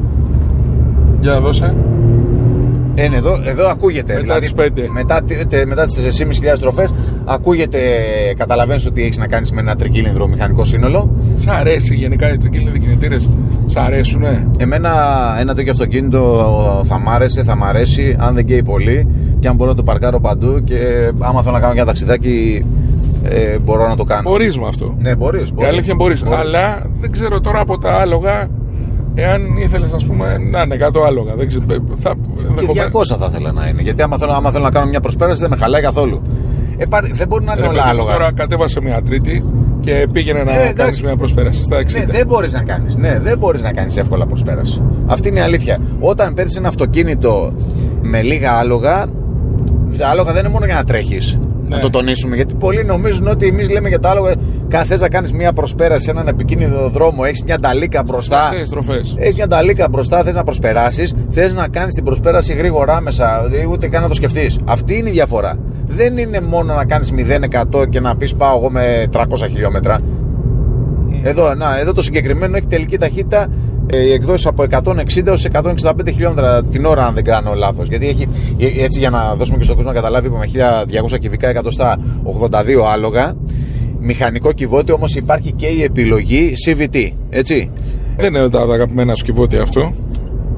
Για δώσε. Είναι εδώ, εδώ ακούγεται. Μετά δηλαδή, τις πέντε. Μετά, τε, μετά τις τέσσερις χιλιάδες πεντακόσιες στροφές ακούγεται, καταλαβαίνεις ότι έχεις να κάνεις με ένα τρικύλινδρο μηχανικό σύνολο. Σ' αρέσει γενικά οι τρικύλινδροι κινητήρες? Σ' αρέσουνε? Εμένα ένα τέτοιο αυτοκίνητο θα μ' άρεσε, θα μ' αρέσει αν δεν καίει πολύ και αν μπορώ να το παρκάρω παντού και άμα θέλω να κάνω ένα ταξιδάκι ε, μπορώ να το κάνω. Μπορείς με αυτό. Ναι, μπορείς. Η αλήθεια μπορείς. μπορείς. Αλλά δεν ξέρω τώρα από τα άλογα, εάν ήθελες, ας πούμε, να είναι εκατό άλογα. Δεν ξέρω, θα, και διακόσια θα ήθελα να είναι. Γιατί άμα θέλω, άμα θέλω να κάνω μια προσπέραση δεν με χαλάει καθόλου. Ε, πάρ, δεν μπορεί να είναι όλα άλογα. Τώρα κατέβασε μια τρίτη και πήγαινε να ε, κάνεις μια προσπέραση στα εξήντα. Ναι, δεν μπορείς να κάνεις. Ναι, δεν μπορείς να κάνεις εύκολα προσπέραση. Αυτή είναι η αλήθεια. Όταν παίρνεις ένα αυτοκίνητο με λίγα άλογα, τα άλογα δεν είναι μόνο για να τρέχεις. Ναι. Να το τονίσουμε. Γιατί πολλοί νομίζουν ότι εμείς λέμε για τα άλογα. Θες να κάνεις μια προσπέραση σε έναν επικίνδυνο δρόμο, έχεις μια νταλίκα μπροστά. Έχεις μια νταλίκα μπροστά, θες να προσπεράσεις, θες να κάνεις την προσπέραση γρήγορα άμεσα, ούτε καν να το σκεφτείς. Αυτή είναι η διαφορά. Δεν είναι μόνο να κάνεις μηδέν εκατό και να πεις πάω εγώ με τριακόσια χιλιόμετρα. Mm. Εδώ, να, εδώ το συγκεκριμένο έχει τελική ταχύτητα. Οι εκδόσεις από εκατόν εξήντα έως εκατόν εξήντα πέντε χιλιόμετρα την ώρα, αν δεν κάνω λάθος. Γιατί έχει, έτσι για να δώσουμε και στον κόσμο να καταλάβει, με χίλια διακόσια κυβικά εκατοστά, ογδόντα δύο άλογα. Μηχανικό κυβότιο, όμως υπάρχει και η επιλογή σι βι τι, έτσι. Δεν είναι τα αγαπημένα σου κυβότια αυτό.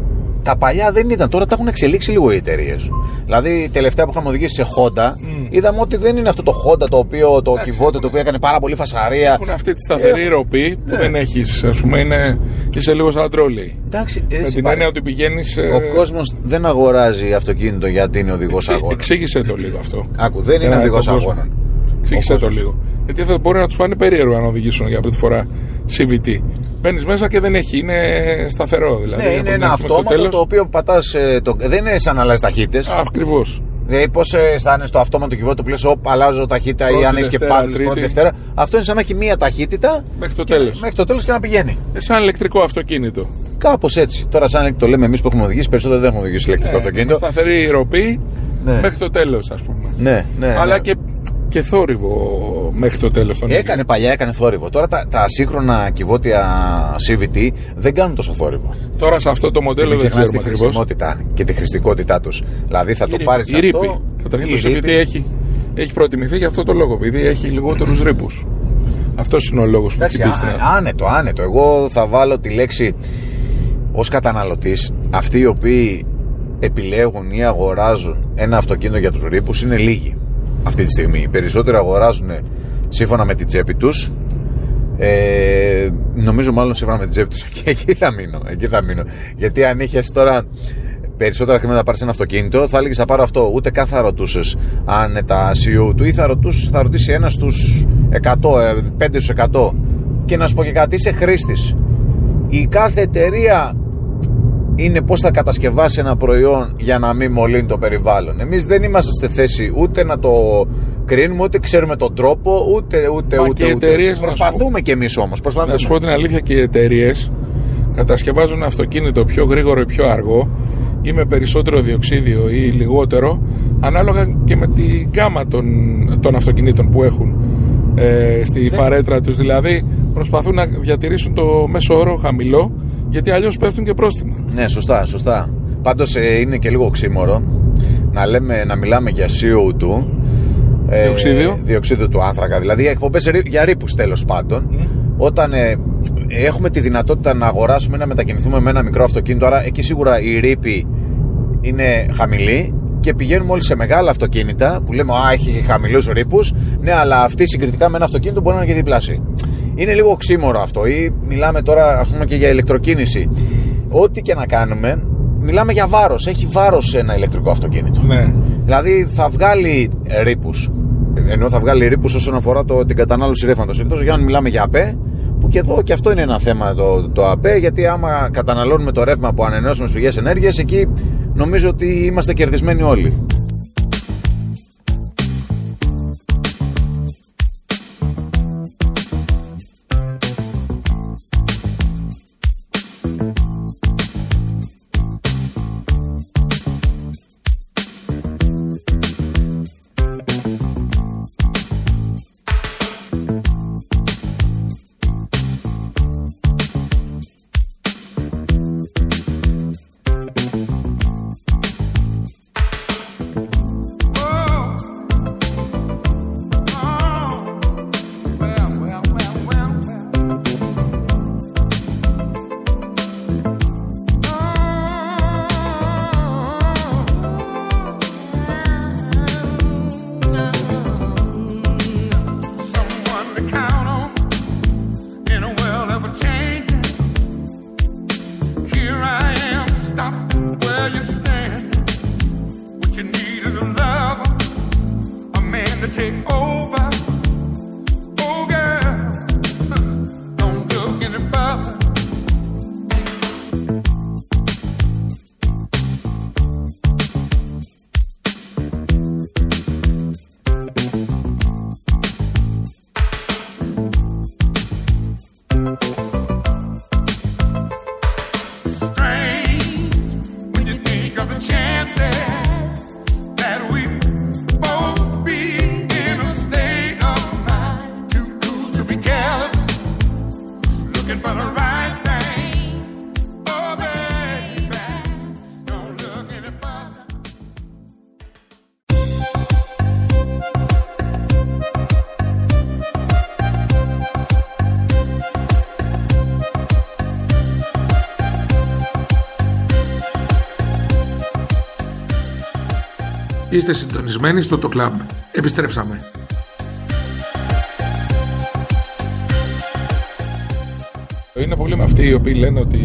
τα παλιά δεν ήταν. Τώρα τα έχουν εξελίξει λίγο οι εταιρείες. Δηλαδή, τελευταία που είχαμε οδηγήσει σε Honda, mm. είδαμε ότι δεν είναι αυτό το Honda το οποίο το κυβότιο το οποίο έκανε πάρα πολύ φασαρία. Έχουν αυτή τη σταθερή ε, ροπή που ε. δεν έχεις. Ας πούμε, είναι, είσαι λίγο σαν τρόλεϊ. Εντάξει, με την έννοια ότι πηγαίνεις. Ο ε... κόσμος δεν αγοράζει αυτοκίνητο γιατί είναι οδηγός αγώνων. Εξήγησε το λίγο αυτό. Άκου, δεν είναι οδηγός αγώνων. Εξήγησε το λίγο. Γιατί θα μπορεί να τους φάνει περίεργο αν οδηγήσουν για πρώτη φορά σι βι τι. Μπαίνεις μέσα και δεν έχει, είναι σταθερό δηλαδή. Ναι, είναι ένα αυτόματο το, το οποίο πατάς. Το... Δεν είναι σαν να αλλάζει ταχύτητες. Ακριβώς. Δηλαδή, πώς αισθάνεσαι το αυτόματο κυβότιο που λες, όπ, αλλάζω ταχύτητα πρώτη, ή αν έχει και πάντρες πρώτη Δευτέρα. Αυτό είναι σαν να έχει μία ταχύτητα μέχρι το τέλος. Μέχρι το τέλος και να πηγαίνει. Ε, σαν ηλεκτρικό αυτοκίνητο. Κάπως έτσι. Τώρα, σαν το λέμε εμείς που έχουμε οδηγήσει, περισσότερο δεν έχουμε οδηγήσει ηλεκτρικό ναι, αυτοκίνητο. Σταθερή ροπή ναι. μέχρι το τέλος, ας πούμε. Ναι, ναι. Αλλά ναι. και. Και θόρυβο μέχρι το τέλος. Έκανε ίδιο. Παλιά, έκανε θόρυβο. Τώρα τα, τα σύγχρονα κυβότια σι βι τι δεν κάνουν τόσο θόρυβο. Τώρα σε αυτό το μοντέλο δεν ξέρουμε ακριβώς. Τη χρησιμότητα και τη χρηστικότητά τους. Δηλαδή θα η το πάρεις αυτό. Η ρήπη. Καταρχήν το σι βι τι έχει, έχει προτιμηθεί για αυτό το λόγο. Επειδή έχει λιγότερους ρήπους. Αυτός είναι ο λόγος που έχει μπει στην Ελλάδα. Άνετο, άνετο. Εγώ θα βάλω τη λέξη ως καταναλωτής. Αυτοί οι οποίοι επιλέγουν ή αγοράζουν ένα αυτοκίνητο για τους ρήπους είναι λίγοι. Αυτή τη στιγμή οι περισσότεροι αγοράζουν σύμφωνα με την τσέπη τους. ε, Νομίζω μάλλον σύμφωνα με την τσέπη τους. Και εκεί θα μείνω, εκεί θα μείνω. Γιατί αν είχες τώρα περισσότερα χρήματα να πάρεις ένα αυτοκίνητο, θα έλεγες θα πάρω αυτό. Ούτε καν θα ρωτούσες αν τα σι ι ο του ή θα, ρωτούς, θα ρωτήσει ένα στους εκατό, πέντε στους εκατό. Και να σου πω και κάτι, είσαι χρήστης. Η κάθε εταιρεία είναι πώς θα κατασκευάσει ένα προϊόν για να μην μολύνει το περιβάλλον. Εμείς δεν είμαστε στη θέση ούτε να το κρίνουμε, ούτε ξέρουμε τον τρόπο, ούτε ούτε Μα ούτε. ούτε. Προσπαθούμε κι εμείς όμως. Προσπαθούμε. Να σου πω την αλήθεια, και οι εταιρείες κατασκευάζουν αυτοκίνητο πιο γρήγορο ή πιο αργό, ή με περισσότερο διοξίδιο ή λιγότερο, ανάλογα και με τη γκάμα των, των αυτοκινήτων που έχουν ε, στη ναι. φαρέτρα τους. Δηλαδή προσπαθούν να διατηρήσουν το μέσο όρο χαμηλό, γιατί αλλιώς πέφτουν και πρόστιμα. Ναι, σωστά, σωστά. Πάντως ε, είναι και λίγο οξύμορο να, λέμε, να μιλάμε για σι ο του, ε, διοξίδιο. διοξίδιο του άνθρακα, δηλαδή εκπομπές για ρήπους τέλος πάντων. Mm. Όταν ε, έχουμε τη δυνατότητα να αγοράσουμε ή να μετακινηθούμε με ένα μικρό αυτοκίνητο, άρα εκεί σίγουρα η ρήπη είναι χαμηλή και πηγαίνουμε όλοι σε μεγάλα αυτοκίνητα που λέμε α, έχει χαμηλούς ρήπους. Ναι, αλλά αυτή συγκριτικά με ένα αυτοκίνητο μπορεί να είναι και διπλάσια. Είναι λίγο οξύμορο αυτό. Ή μιλάμε τώρα ας πούμε και για ηλεκτροκίνηση. Ό,τι και να κάνουμε, μιλάμε για βάρος. Έχει βάρος ένα ηλεκτρικό αυτοκίνητο. Ναι. Δηλαδή θα βγάλει ρήπους. Ενώ θα βγάλει ρήπους όσον αφορά το, την κατανάλωση ρεύματος. Εκτός για να μιλάμε για ΑΠΕ, που και εδώ και αυτό είναι ένα θέμα το, το ΑΠΕ, γιατί άμα καταναλώνουμε το ρεύμα από ανανεώσιμες πηγές ενέργειας, εκεί νομίζω ότι είμαστε κερδισμένοι όλοι. Είστε συντονισμένοι στο το κλαμπ. Επιστρέψαμε. Είναι πολλοί με αυτοί οι οποίοι λένε ότι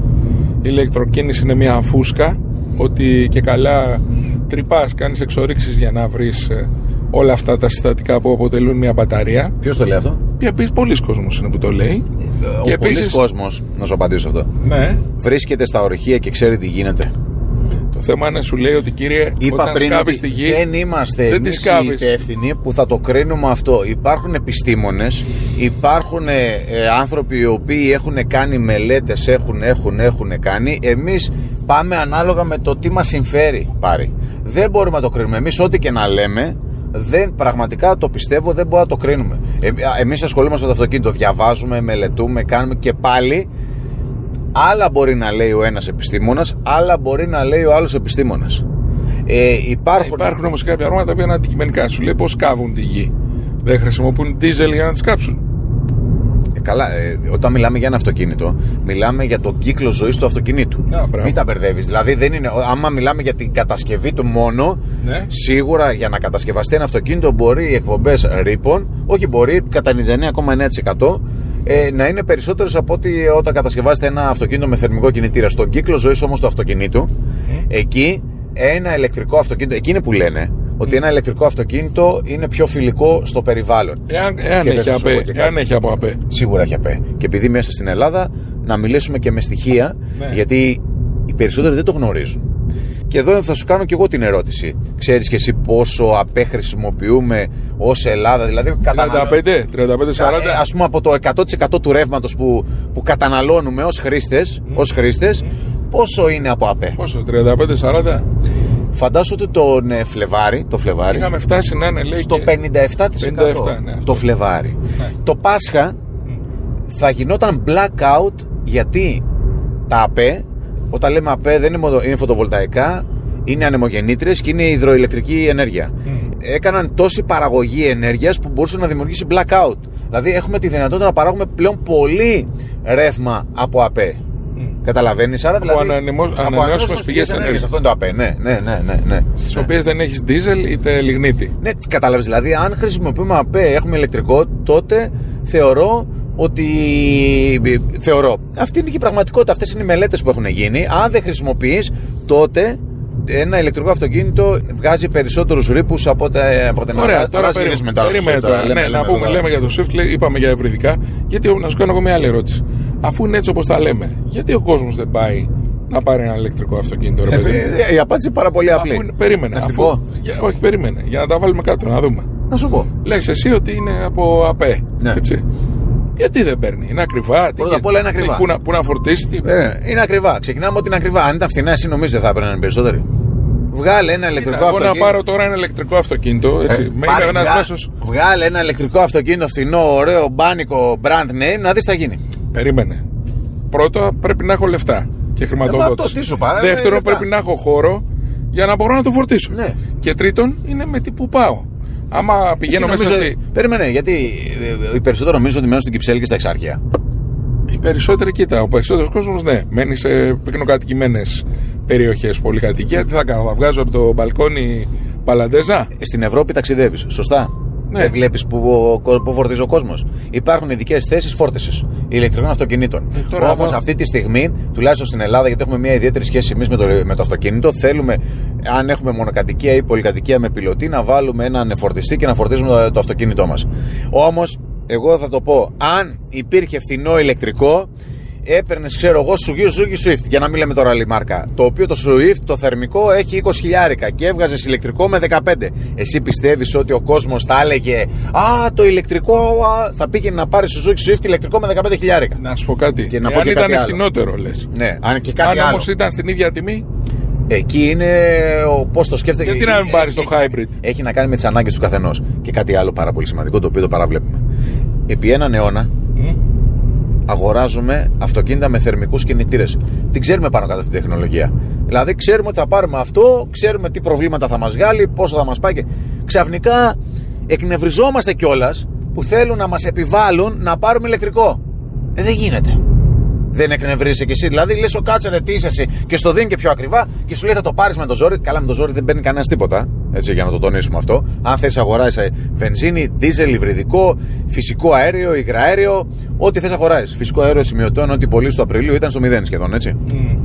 η ηλεκτροκίνηση είναι μια φούσκα, ότι και καλά τρυπάς, κάνεις εξορίξεις για να βρεις όλα αυτά τα συστατικά που αποτελούν μια μπαταρία. Ποιος το λέει αυτό? Και επίσης πολλοί κόσμος είναι που το λέει. Ο και πολλής επίσης, κόσμος, να σου απαντήσω αυτό, ναι, βρίσκεται στα ορυχεία και ξέρει τι γίνεται. το θέμα είναι, σου λέει ότι κύριε, Είπα όταν πριν σκάβεις ότι τη γη, δεν είμαστε δεν εμείς τη οι σκάβεις. υπεύθυνοι που θα το κρίνουμε αυτό. Υπάρχουν επιστήμονες, υπάρχουν ε, ε, άνθρωποι οι οποίοι έχουν κάνει μελέτες, έχουν, έχουν, έχουν κάνει. Εμείς πάμε ανάλογα με το τι μας συμφέρει, πάρει. Δεν μπορούμε να το κρίνουμε. Εμείς ό,τι και να λέμε, δεν, πραγματικά το πιστεύω, δεν μπορούμε να το κρίνουμε. Ε, εμείς ασχολούμαστε με το αυτοκίνητο, διαβάζουμε, μελετούμε, κάνουμε και πάλι. Άλλα μπορεί να λέει ο ένας επιστήμονας, άλλα μπορεί να λέει ο άλλος επιστήμονας. Ε, υπάρχουν... Υπάρχουν όμως κάποια πράγματα τα οποία είναι αντικειμενικά. Σου λέει πώς κάβουν τη γη. Δεν χρησιμοποιούν δίζελ για να τις κάψουν. Ε, καλά, ε, όταν μιλάμε για ένα αυτοκίνητο, μιλάμε για τον κύκλο ζωής του αυτοκινήτου. Yeah, Μην τα μπερδεύεις. Δηλαδή, δεν είναι, άμα μιλάμε για την κατασκευή του μόνο, Ναι. σίγουρα για να κατασκευαστεί ένα αυτοκίνητο μπορεί οι εκπομπές ρήπων, όχι μπορεί, κατά ενενήντα εννέα κόμμα εννέα τοις εκατό ε, να είναι περισσότερες από ότι όταν κατασκευάζεται ένα αυτοκίνητο με θερμικό κινητήρα. Στον κύκλο ζωής όμως του αυτοκινήτου, mm. εκεί ένα ηλεκτρικό αυτοκίνητο, εκεί είναι που λένε ότι ένα ηλεκτρικό αυτοκίνητο είναι πιο φιλικό στο περιβάλλον. Εάν, εάν, Και έχει, δεν θα σου απέ, πω και εάν κάτι. έχει από ΑΠΕ. Σίγουρα έχει ΑΠΕ. Και επειδή μέσα στην Ελλάδα να μιλήσουμε και με στοιχεία, Ναι. γιατί οι περισσότεροι δεν το γνωρίζουν. Και εδώ θα σου κάνω και εγώ την ερώτηση. Ξέρεις και εσύ πόσο ΑΠΕ χρησιμοποιούμε ως Ελλάδα? Δηλαδή, τριάντα πέντε, τριάντα πέντε σαράντα. Ε, ας πούμε από το εκατό τοις εκατό του ρεύματος που, που καταναλώνουμε ως χρήστες, mm. ως χρήστες mm. πόσο είναι από ΑΠΕ? Πόσο, τριάντα πέντε σαράντα. Φαντάσου ότι τον ε, Φλεβάρι, το Φλεβάρι Είχαμε φτάσει να είναι, λέει, στο και... πενήντα επτά τοις εκατό πενήντα επτά, ναι, αυτό. το Φλεβάρι. Ναι. Το Πάσχα mm. θα γινόταν blackout, γιατί τα ΑΠΕ, όταν λέμε ΑΠΕ δεν είναι, μοδο, είναι φωτοβολταϊκά, είναι ανεμογεννήτριες και είναι υδροηλεκτρική ενέργεια. Mm. Έκαναν τόση παραγωγή ενέργειας που μπορούσε να δημιουργήσει blackout. Δηλαδή έχουμε τη δυνατότητα να παράγουμε πλέον πολύ ρεύμα από ΑΠΕ. Mm. Καταλαβαίνεις? Άρα δηλαδή. Από ανανεώσιμες πηγές ενέργειας. Αυτό είναι το ΑΠΕ, ναι, ναι, ναι, ναι, ναι. Στις ναι. οποίες δεν έχεις δίζελ είτε λιγνίτη. Ναι, καταλαβαίνεις. Δηλαδή, αν χρησιμοποιούμε ΑΠΕ, έχουμε ηλεκτρικό, τότε θεωρώ ότι. Θεωρώ. Αυτή είναι και η πραγματικότητα. Αυτές είναι οι μελέτες που έχουν γίνει. Αν δεν χρησιμοποιείς, τότε ένα ηλεκτρικό αυτοκίνητο βγάζει περισσότερους ρήπους από, τα, από την Ωραία, τώρα περίμενε τώρα. Περίμενε τώρα. Ναι, λέμε, να πούμε, λέμε, λέμε για το Swift, είπαμε για ευρυδικά. Γιατί να σου κάνω εγώ μια άλλη ερώτηση. Αφού είναι έτσι όπως τα λέμε, γιατί ο κόσμος δεν πάει να πάρει ένα ηλεκτρικό αυτοκίνητο, ρε παιδί? Ε, η απάντηση είναι πάρα πολύ απλή. Αφού, περίμενε. Να σου Αφού, πω. για, όχι, περίμενε. Για να τα βάλουμε κάτω, να δούμε. Να σου πω. Λες εσύ ότι είναι από ΑΠΕ. Ναι. Έτσι. Γιατί δεν παίρνει? Είναι ακριβά? Πρώτα απ' όλα είναι ακριβά. Πού να, πού να φορτίσει? Τι... Ε, είναι ακριβά. Ξεκινάμε ότι είναι ακριβά. Αν ήταν φθηνά, εσύ νομίζεις δεν θα έπαιρνε να είναι περισσότεροι? Βγάλε ένα ηλεκτρικό Κοίτα, αυτοκίνητο. Εγώ να πάρω τώρα ένα ηλεκτρικό αυτοκίνητο. Έτσι, Ε, με πάρε, είναι ένας βγα... μέσος. Βγάλε ένα ηλεκτρικό αυτοκίνητο φθηνό, ωραίο, μπάνικο, brand name, να δεις τι θα γίνει. Περίμενε. Πρώτα πρέπει να έχω λεφτά και χρηματοδότηση. Ε, αυτό τι σου πάρε, Δεύτερον, λεφτά. πρέπει να έχω χώρο για να μπορώ να το φορτίσω. Ναι. Και τρίτον, είναι με τι που πάω. Άμα πηγαίνω μέσα νομίζω... στη. Περίμενε, γιατί ε, οι περισσότεροι νομίζουν ότι μένουν στην Κυψέλη και στα Εξάρχεια. Οι περισσότεροι, κοίτα, ο περισσότερος κόσμος, ναι, μένει σε πυκνοκατοικημένες περιοχές, πολυκατοικία. Τι θα κάνω, θα βγάζω από το μπαλκόνι παλαντέζα? Στην Ευρώπη ταξιδεύεις, σωστά? Ναι. Δεν βλέπεις που, που φορτίζει ο κόσμος. Υπάρχουν ειδικές θέσεις φόρτισης ηλεκτρικών αυτοκινήτων. Ε, τώρα Όμως εδώ... αυτή τη στιγμή, τουλάχιστον στην Ελλάδα, γιατί έχουμε μια ιδιαίτερη σχέση εμείς με το, με το αυτοκίνητο, θέλουμε, αν έχουμε μονοκατοικία ή πολυκατοικία με πιλωτή, να βάλουμε έναν φορτιστή και να φορτίζουμε το, το αυτοκίνητό μας. Όμως, εγώ θα το πω, αν υπήρχε φθηνό ηλεκτρικό, έπαιρνες, ξέρω εγώ, Suzuki Swift, για να μην λέμε τώρα άλλη μάρκα, το οποίο το Swift το θερμικό έχει είκοσι χιλιάρικα και έβγαζες ηλεκτρικό με δεκαπέντε. Εσύ πιστεύεις ότι ο κόσμος θα έλεγε «Α, το ηλεκτρικό α, θα πήγαινε να πάρει Suzuki Swift ηλεκτρικό με δεκαπέντε χιλιάρικα»? Να σου πω κάτι. Και να πω Εάν και ήταν κάτι φτηνότερο, λες. Ναι, αν και κάτι Αν άλλο. όμως ήταν στην ίδια τιμή, Εκεί είναι πώς το σκέφτεται. γιατί να μην πάρεις το hybrid? Έχει να κάνει με τις ανάγκες του καθενός. Και κάτι άλλο πάρα πολύ σημαντικό, το οποίο το παραβλέπουμε. Επί έναν αιώνα Mm. αγοράζουμε αυτοκίνητα με θερμικούς κινητήρες. Τι ξέρουμε πάνω κάτω αυτή την τεχνολογία? Δηλαδή, ξέρουμε ότι θα πάρουμε αυτό, ξέρουμε τι προβλήματα θα μας βγάλει, πόσο θα μας πάει. Και ξαφνικά εκνευριζόμαστε κιόλας που θέλουν να μας επιβάλλουν να πάρουμε ηλεκτρικό. Ε, δεν γίνεται. Δεν εκνευρίζεσαι κι εσύ. Δηλαδή λες ο κάτσε ρε τι είσαι εσύ και στο δίνει και πιο ακριβά και σου λέει θα το πάρεις με το ζόρι. Καλά, με το ζόρι δεν παίρνει κανένα τίποτα. Έτσι, για να το τονίσουμε αυτό. Αν θες αγοράσεις βενζίνη, δίζελ, υβριδικό, φυσικό αέριο, υγραέριο, ό,τι θες αγοράσεις. Φυσικό αέριο σημειωτών ότι πωλήσεις του Απριλίου ήταν στο μηδέν σχεδόν, έτσι. Mm.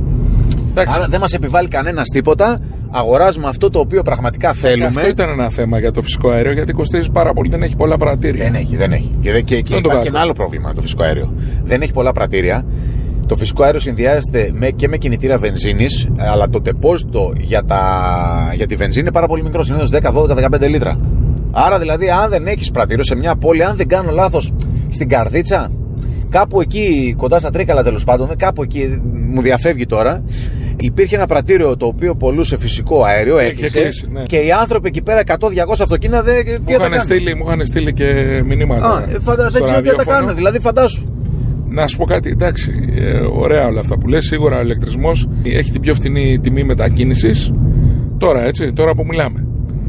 Άρα δεν μας επιβάλλει κανένας τίποτα. Αγοράζουμε αυτό το οποίο πραγματικά θέλουμε. Και αυτό ήταν ένα θέμα για το φυσικό αέριο, γιατί κοστίζει πάρα πολύ. Δεν έχει πολλά πρατήρια. Δεν έχει, δεν έχει. Και, και, και υπάρχει και ένα άλλο πρόβλημα το φυσικό αέριο. Δεν έχει πολλά πρατήρια. Το φυσικό αέριο συνδυάζεται με, και με κινητήρα βενζίνης, αλλά το τεπόζιτο για, τα, για τη βενζίνη είναι πάρα πολύ μικρό. Συνήθως δέκα, δώδεκα, δεκαπέντε λίτρα. Άρα δηλαδή, αν δεν έχεις πρατήριο σε μια πόλη, αν δεν κάνω λάθος, στην Καρδίτσα, κάπου εκεί, κοντά στα Τρίκαλα τέλος πάντων, κάπου εκεί μου διαφεύγει τώρα. Υπήρχε ένα πρατήριο το οποίο πολλούσε φυσικό αέριο, έκλεισε, έκλεισε, ναι. Και οι άνθρωποι εκεί πέρα εκατό διακόσια αυτοκίνητα δεν. Μου είχαν στείλει, μου είχαν στείλει και μηνύματα. Α, ε, φαντα... Δεν ξέρω τι τα κάνουν, δηλαδή φαντάσου. Να σου πω κάτι, εντάξει, ε, ωραία όλα αυτά που λες. Σίγουρα ο ηλεκτρισμός έχει την πιο φθηνή τιμή μετακίνησης. Τώρα, έτσι, τώρα που μιλάμε.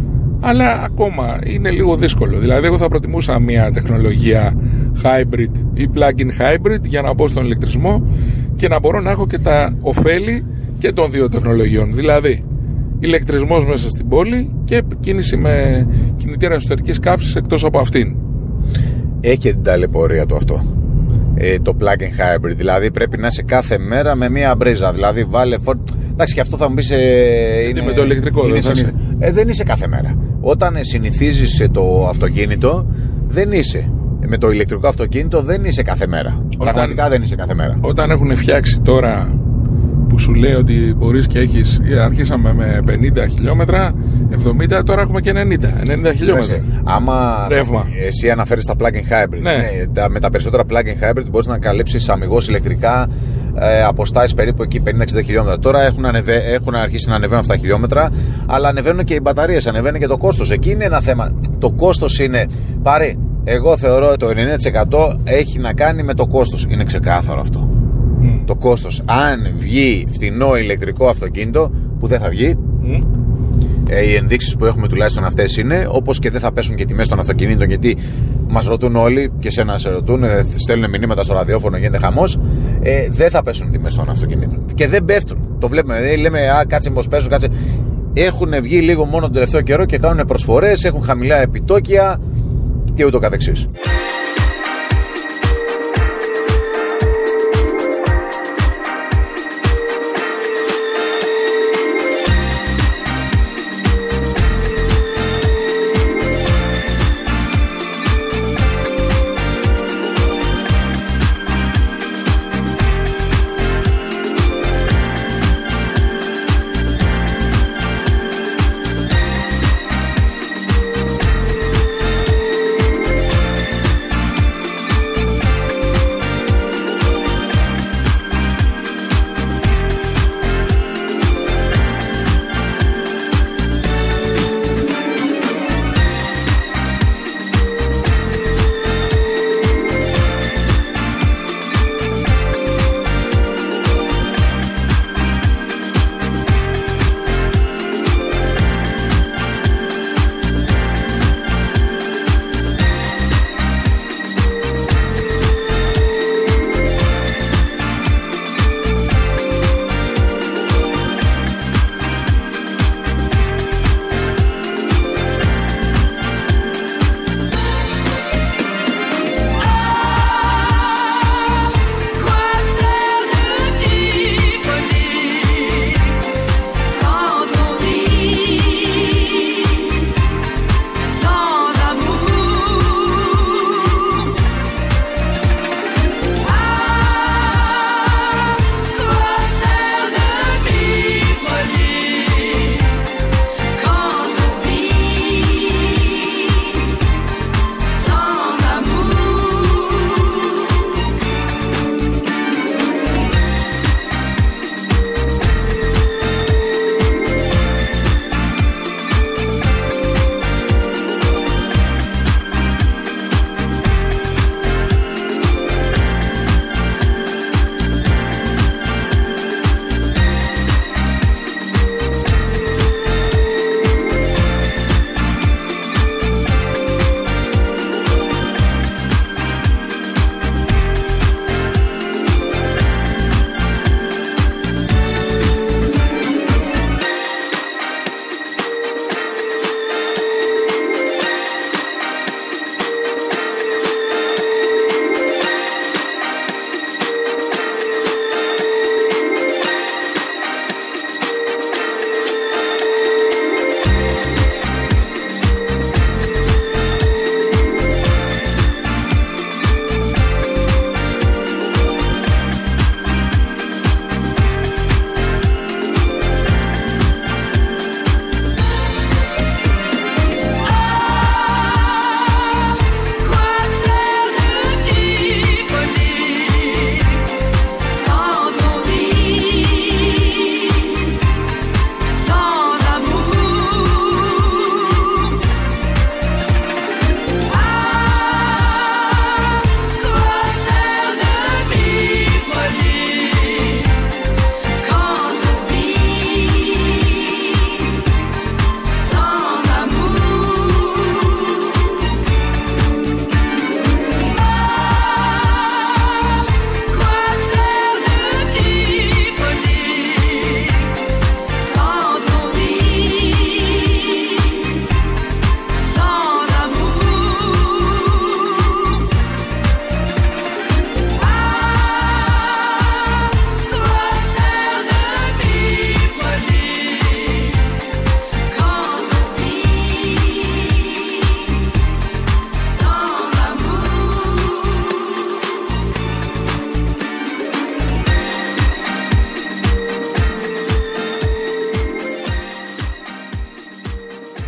Αλλά ακόμα είναι λίγο δύσκολο. Δηλαδή, εγώ θα προτιμούσα μια τεχνολογία hybrid ή plug-in hybrid για να μπω στον ηλεκτρισμό και να μπορώ να έχω και τα ωφέλη και των δύο τεχνολογιών. Δηλαδή, ηλεκτρισμός μέσα στην πόλη και κίνηση με κινητήρα εσωτερικής καύσης εκτός από αυτήν. Έχει την ταλαιπωρία του αυτό. Ε, το plug-in hybrid. Δηλαδή, πρέπει να είσαι κάθε μέρα με μία μπρίζα. Δηλαδή, βάλε φόρ... Εντάξει, και αυτό θα μου πεις. Ε, είναι με το ηλεκτρικό, είναι δεν συνηθ... ε, δεν είσαι κάθε μέρα. Όταν συνηθίζεις το αυτοκίνητο, δεν είσαι. Με το ηλεκτρικό αυτοκίνητο δεν είσαι κάθε μέρα. Όταν, πραγματικά δεν είσαι κάθε μέρα. Όταν έχουν φτιάξει τώρα που σου λέει ότι μπορείς και έχεις. Αρχίσαμε με πενήντα χιλιόμετρα, εβδομήντα, τώρα έχουμε και ενενήντα, ενενήντα χιλιόμετρα. Άμα ρεύμα. Εσύ αναφέρεις τα plug-in hybrid. Ναι. Ναι, τα, με τα περισσότερα plug-in hybrid μπορείς να καλύψεις αμιγώς ηλεκτρικά ε, αποστάσεις περίπου εκεί πενήντα εξήντα χιλιόμετρα. Τώρα έχουν, ανεβε, έχουν αρχίσει να ανεβαίνουν αυτά τα χιλιόμετρα, αλλά ανεβαίνουν και οι μπαταρίες, ανεβαίνει και το κόστος. Εκεί είναι ένα θέμα. Το κόστος είναι. Πάρε, εγώ θεωρώ ότι το ενενήντα τοις εκατό έχει να κάνει με το κόστος. Είναι ξεκάθαρο αυτό. Mm. Το κόστος. Αν βγει φθηνό ηλεκτρικό αυτοκίνητο, που δεν θα βγει, mm. ε, οι ενδείξεις που έχουμε τουλάχιστον αυτές είναι, όπως και δεν θα πέσουν και τιμές των αυτοκινήτων, γιατί μας ρωτούν όλοι και σένα σε ρωτούν, ε, στέλνουν μηνύματα στο ραδιόφωνο, γίνεται χαμός. Ε, δεν θα πέσουν τιμές των αυτοκινήτων. Και δεν πέφτουν. Το βλέπουμε. Ε, λέμε, α, κάτσε πως πέσουν, κάτσε. Έχουν βγει λίγο μόνο τον τελευταίο καιρό και κάνουν προσφορές, έχουν χαμηλά επιτόκια και ούτω καθεξής.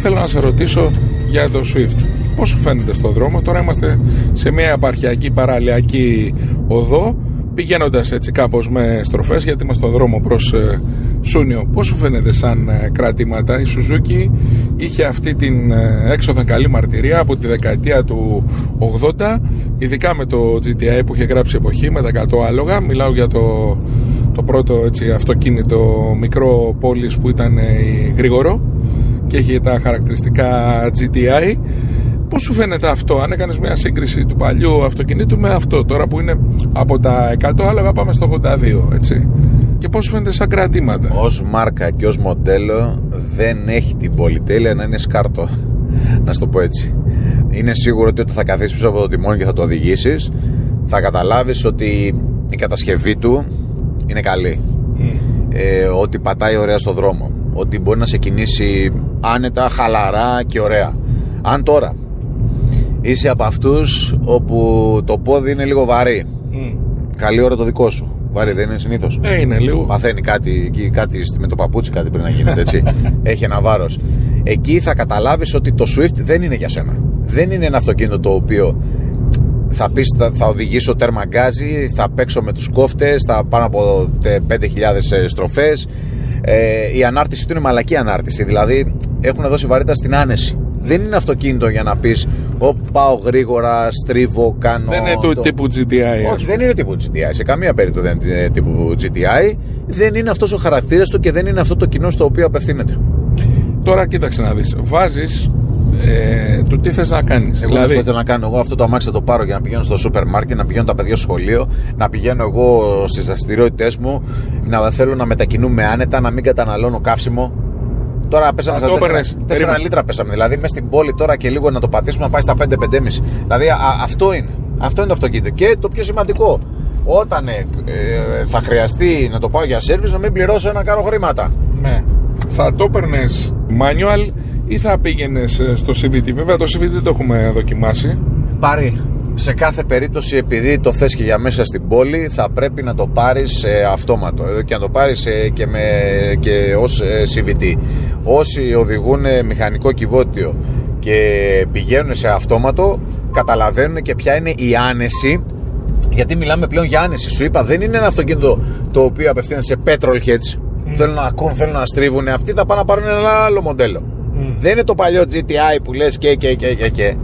θέλω να σε ρωτήσω για το Swift. Πώς σου φαίνεται στο δρόμο? Τώρα είμαστε σε μια επαρχιακή παραλιακή οδό, πηγαίνοντας έτσι κάπως με στροφές, γιατί είμαστε στο δρόμο προς ε, Σούνιο. Πώς σου φαίνεται σαν ε, κρατήματα? Η Suzuki είχε αυτή την ε, έξωθεν καλή μαρτυρία από τη δεκαετία του ογδόντα, ειδικά με το τζι τι άι που είχε γράψει εποχή με τα εκατό άλογα. Μιλάω για το, το πρώτο έτσι, αυτοκίνητο μικρό πόλης που ήταν ε, γρήγορο και είχε τα χαρακτηριστικά τζι τι άι. Πώς σου φαίνεται αυτό, αν έκανες μια σύγκριση του παλιού αυτοκινήτου με αυτό τώρα που είναι από τα εκατό άλογα πάμε στο ογδόντα δύο, έτσι? Και πώς σου φαίνεται σαν κρατήματα? Ως μάρκα και ως μοντέλο δεν έχει την πολυτέλεια να είναι σκάρτο, να σου το πω έτσι. Είναι σίγουρο ότι όταν θα καθίσεις πίσω από το τιμόνι και θα το οδηγήσεις, θα καταλάβεις ότι η κατασκευή του είναι καλή, mm. ε, ότι πατάει ωραία στο δρόμο, ότι μπορεί να σε κινήσει άνετα, χαλαρά και ωραία. Αν τώρα είσαι από αυτούς όπου το πόδι είναι λίγο βαρύ, mm. καλή ώρα το δικό σου. Βαρύ δεν είναι συνήθως? Ε, είναι λίγο. Παθαίνει κάτι, κάτι με το παπούτσι, κάτι πρέπει να γίνεται, έτσι. Έχει ένα βάρος. Εκεί θα καταλάβεις ότι το Swift δεν είναι για σένα. Δεν είναι ένα αυτοκίνητο το οποίο θα πεις θα, θα οδηγήσω τέρμα γκάζι, θα παίξω με τους κόφτες, θα πάνω από πέντε χιλιάδες στροφές. Ε, η ανάρτηση του είναι μαλακή ανάρτηση. Δηλαδή έχουν δώσει βαρύτητα στην άνεση. Δεν είναι αυτοκίνητο για να πεις πάω γρήγορα, στρίβω, κάνω. Δεν είναι του το... τύπου τζι τι άι. Όχι, δεν είναι τύπου τζι τι άι. Σε καμία περίπτωση δεν είναι τύπου τζι τι άι. Δεν είναι αυτός ο χαρακτήρας του και δεν είναι αυτό το κοινό στο οποίο απευθύνεται. Τώρα κοίταξε να δεις. Βάζεις ε, του τι θες να κάνεις. Εγώ δηλαδή... θέλω να κάνω. Εγώ αυτό το αμάξι θα το πάρω για να πηγαίνω στο σούπερ μάρκετ, να πηγαίνω τα παιδιά στο σχολείο, να πηγαίνω εγώ στις δραστηριότητες μου, να θέλω να μετακινούμε άνετα, να μην καταναλώνω καύσιμο. Τώρα πέσαμε στα τέσσερα λίτρα πέσαμε. Δηλαδή μέσα στην πόλη τώρα και λίγο να το πατήσουμε να πάει στα πέντε πέντε κόμμα πέντε. Δηλαδή α, αυτό είναι. Αυτό είναι το αυτοκίνητο. Και το πιο σημαντικό, όταν ε, ε, θα χρειαστεί να το πάω για σέρβις, να μην πληρώσω ένα κάρο χρήματα. Ναι. Θα το έπαιρνες manual ή θα πήγαινες στο σι βι τι? Βέβαια το σι βι τι το έχουμε δοκιμάσει. Πάρει. Σε κάθε περίπτωση, επειδή το θες και για μέσα στην πόλη, θα πρέπει να το πάρεις ε, αυτόματο και να το πάρεις ε, και, με, και ως ε, σι βι τι. Όσοι οδηγούν μηχανικό κυβότιο και πηγαίνουν σε αυτόματο, καταλαβαίνουν και ποια είναι η άνεση, γιατί μιλάμε πλέον για άνεση. Σου είπα, δεν είναι ένα αυτοκίνητο το οποίο απευθύνεται σε petrol heads, mm. θέλουν να ακούν, θέλουν να στρίβουν. Αυτοί θα πάνε να πάρουν ένα άλλο μοντέλο. Mm. Δεν είναι το παλιό τζι τι άι που λες και και και και, και.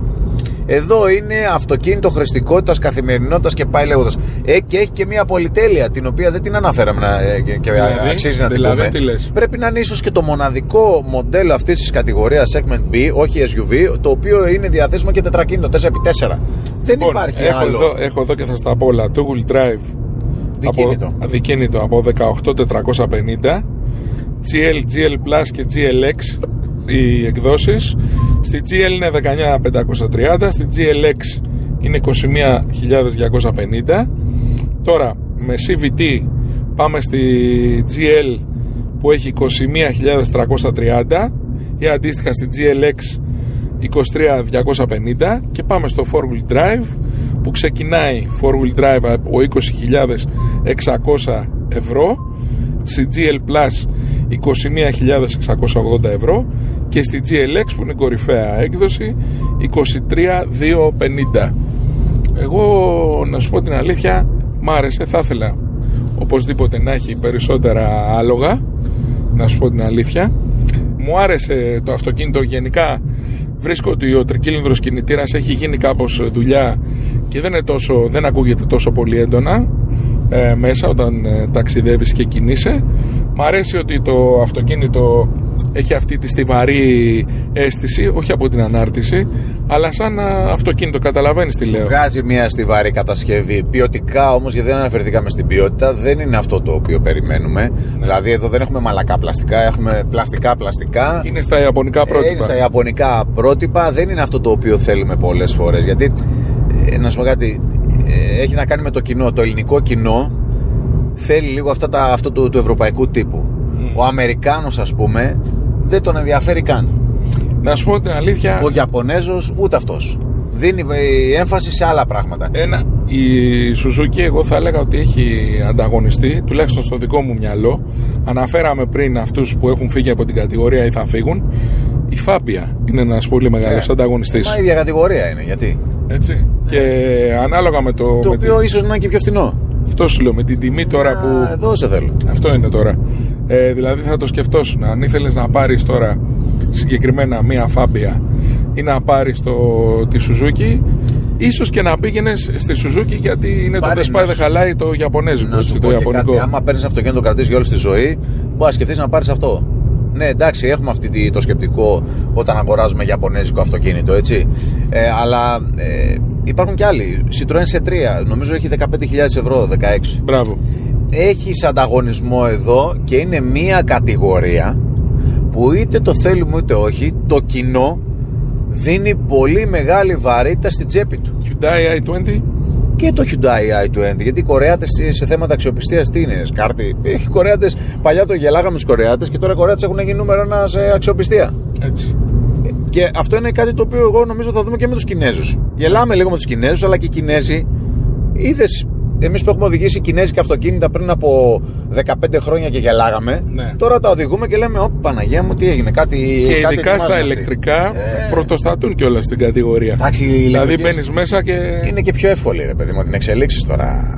Εδώ είναι αυτοκίνητο χρηστικότητας, καθημερινότητας και πάει λέγοντας. Ε, και έχει και μια πολυτέλεια την οποία δεν την αναφέραμε να, και, και δηλαδή, αξίζει να δηλαδή, την πούμε. Πρέπει να είναι ίσως και το μοναδικό μοντέλο αυτής της κατηγορίας Segment B, όχι ες γιου βι, το οποίο είναι διαθέσιμο και τετρακίνητο, τέσσερα επί τέσσερα. Δεν λοιπόν, υπάρχει έχω άλλο. Εδώ, έχω εδώ και θα στα πω όλα. Two wheel drive. Δικίνητο. Από, δικίνητο από δεκαοκτώ χιλιάδες τετρακόσια πενήντα. τζι ελ, τζι ελ Plus και τζι ελ X οι εκδόσεις. Στη τζι ελ είναι δεκαεννιά χιλιάδες πεντακόσια τριάντα, στη τζι ελ X είναι είκοσι μία χιλιάδες διακόσια πενήντα. Τώρα με σι βι τι πάμε στη τζι ελ που έχει είκοσι μία χιλιάδες τριακόσια τριάντα ή αντίστοιχα στη τζι ελ X είκοσι τρία χιλιάδες διακόσια πενήντα και πάμε στο four wheel drive που ξεκινάει four wheel drive από είκοσι χιλιάδες εξακόσια ευρώ, στη τζι ελ Plus είκοσι μία χιλιάδες εξακόσια ογδόντα ευρώ και στη τζι ελ X που είναι η κορυφαία έκδοση είκοσι τρία χιλιάδες διακόσια πενήντα. Εγώ να σου πω την αλήθεια, μ' άρεσε, θα ήθελα οπωσδήποτε να έχει περισσότερα άλογα, να σου πω την αλήθεια. Μου άρεσε το αυτοκίνητο γενικά. Βρίσκω ότι ο τρικύλινδρος κινητήρας έχει γίνει κάπως δουλειά και δεν, είναι τόσο, δεν ακούγεται τόσο πολύ έντονα ε, μέσα όταν ε, ταξιδεύεις και κινείσαι. Μ' αρέσει ότι το αυτοκίνητο έχει αυτή τη στιβαρή αίσθηση, όχι από την ανάρτηση, αλλά σαν αυτοκίνητο, καταλαβαίνεις τι λέω. Βγάζει μια στιβαρή κατασκευή. Ποιοτικά όμως, γιατί δεν αναφερθήκαμε στην ποιότητα, δεν είναι αυτό το οποίο περιμένουμε. Ναι. Δηλαδή εδώ δεν έχουμε μαλακά πλαστικά, έχουμε πλαστικά πλαστικά. Είναι στα ιαπωνικά πρότυπα. Ε, είναι στα ιαπωνικά πρότυπα, δεν είναι αυτό το οποίο θέλουμε πολλές φορές. Γιατί, ε, να σου πω κάτι, ε, έχει να κάνει με το κοινό. Το ελληνικό κοινό θέλει λίγο αυτά τα, αυτό του, του ευρωπαϊκού τύπου. Mm. Ο Αμερικάνος, ας πούμε, δεν τον ενδιαφέρει καν. Να σου πω την αλήθεια. Ο Ιαπωνέζος ούτε αυτός. Δίνει έμφαση σε άλλα πράγματα. Ένα, η Suzuki εγώ θα έλεγα ότι έχει ανταγωνιστεί, τουλάχιστον στο δικό μου μυαλό. Αναφέραμε πριν αυτούς που έχουν φύγει από την κατηγορία ή θα φύγουν. Η Φάμπια είναι ένας πολύ μεγάλος Ναι. ανταγωνιστής. Μα η ίδια κατηγορία είναι, γιατί. Έτσι. Και ανάλογα με το. Το με οποίο την- ίσως να είναι και πιο φθηνό. Αυτό σου λέω, με την τιμή τώρα Α, που. Εδώ σε θέλω. Αυτό είναι τώρα. Ε, δηλαδή θα το σκεφτόσουν. Αν ήθελες να πάρεις τώρα συγκεκριμένα μία Φάμπια ή να πάρεις το, τη Σουζούκι, ίσως και να πήγαινες στη Σουζούκι, γιατί είναι Πάρε το να Best Buy δεν σου- χαλάει το Ιαπωνέζικο, Να έτσι, σου το πω και Ιαπωνικό. κάτι, άμα παίρνεις αυτοκίνητο το κρατήσεις για όλη τη ζωή, μπορεί να σκεφτείς να πάρεις αυτό. Ναι, εντάξει, έχουμε αυτή τη- το σκεπτικό όταν αγοράζουμε Ιαπωνέζικο αυτοκίνητο, έτσι. Ε, αλλά ε, υπάρχουν και άλλοι. Citroën σι τρία, νομίζω έχει δεκαπέντε χιλιάδες ευρώ, δεκαέξι. Μπράβο. Έχεις ανταγωνισμό εδώ και είναι μία κατηγορία που είτε το θέλουμε είτε όχι, το κοινό δίνει πολύ μεγάλη βαρύτητα στην τσέπη του. Hyundai άι είκοσι. Και το Hyundai άι είκοσι, γιατί οι Κορεάτες σε θέματα αξιοπιστίας τι είναι, σκάρτη. Οι Κορεάτες, παλιά το γελάγαμε τους Κορεάτες και τώρα οι Κορεάτες έχουν γίνει νούμερο ένα σε αξιοπιστία. Έτσι. Και αυτό είναι κάτι το οποίο εγώ νομίζω θα δούμε και με τους Κινέζους. Γελάμε λίγο με τους Κινέζους, αλλά και οι Κινέζοι, είδες, εμείς που έχουμε οδηγήσει κινέζικα αυτοκίνητα πριν από δεκαπέντε χρόνια και γελάγαμε, Ναι. τώρα τα οδηγούμε και λέμε: Ω Παναγία μου, τι έγινε, κάτι. Και κάτι ειδικά στα ετοιμάζουν ηλεκτρικά αυτοί». Ε, πρωτοστατούν κιόλας στην κατηγορία. Εντάξει, οι Δηλαδή ηλεκτρικές μπαίνεις μέσα και. είναι και πιο εύκολη, ρε παιδί μου, την εξελίξεις τώρα.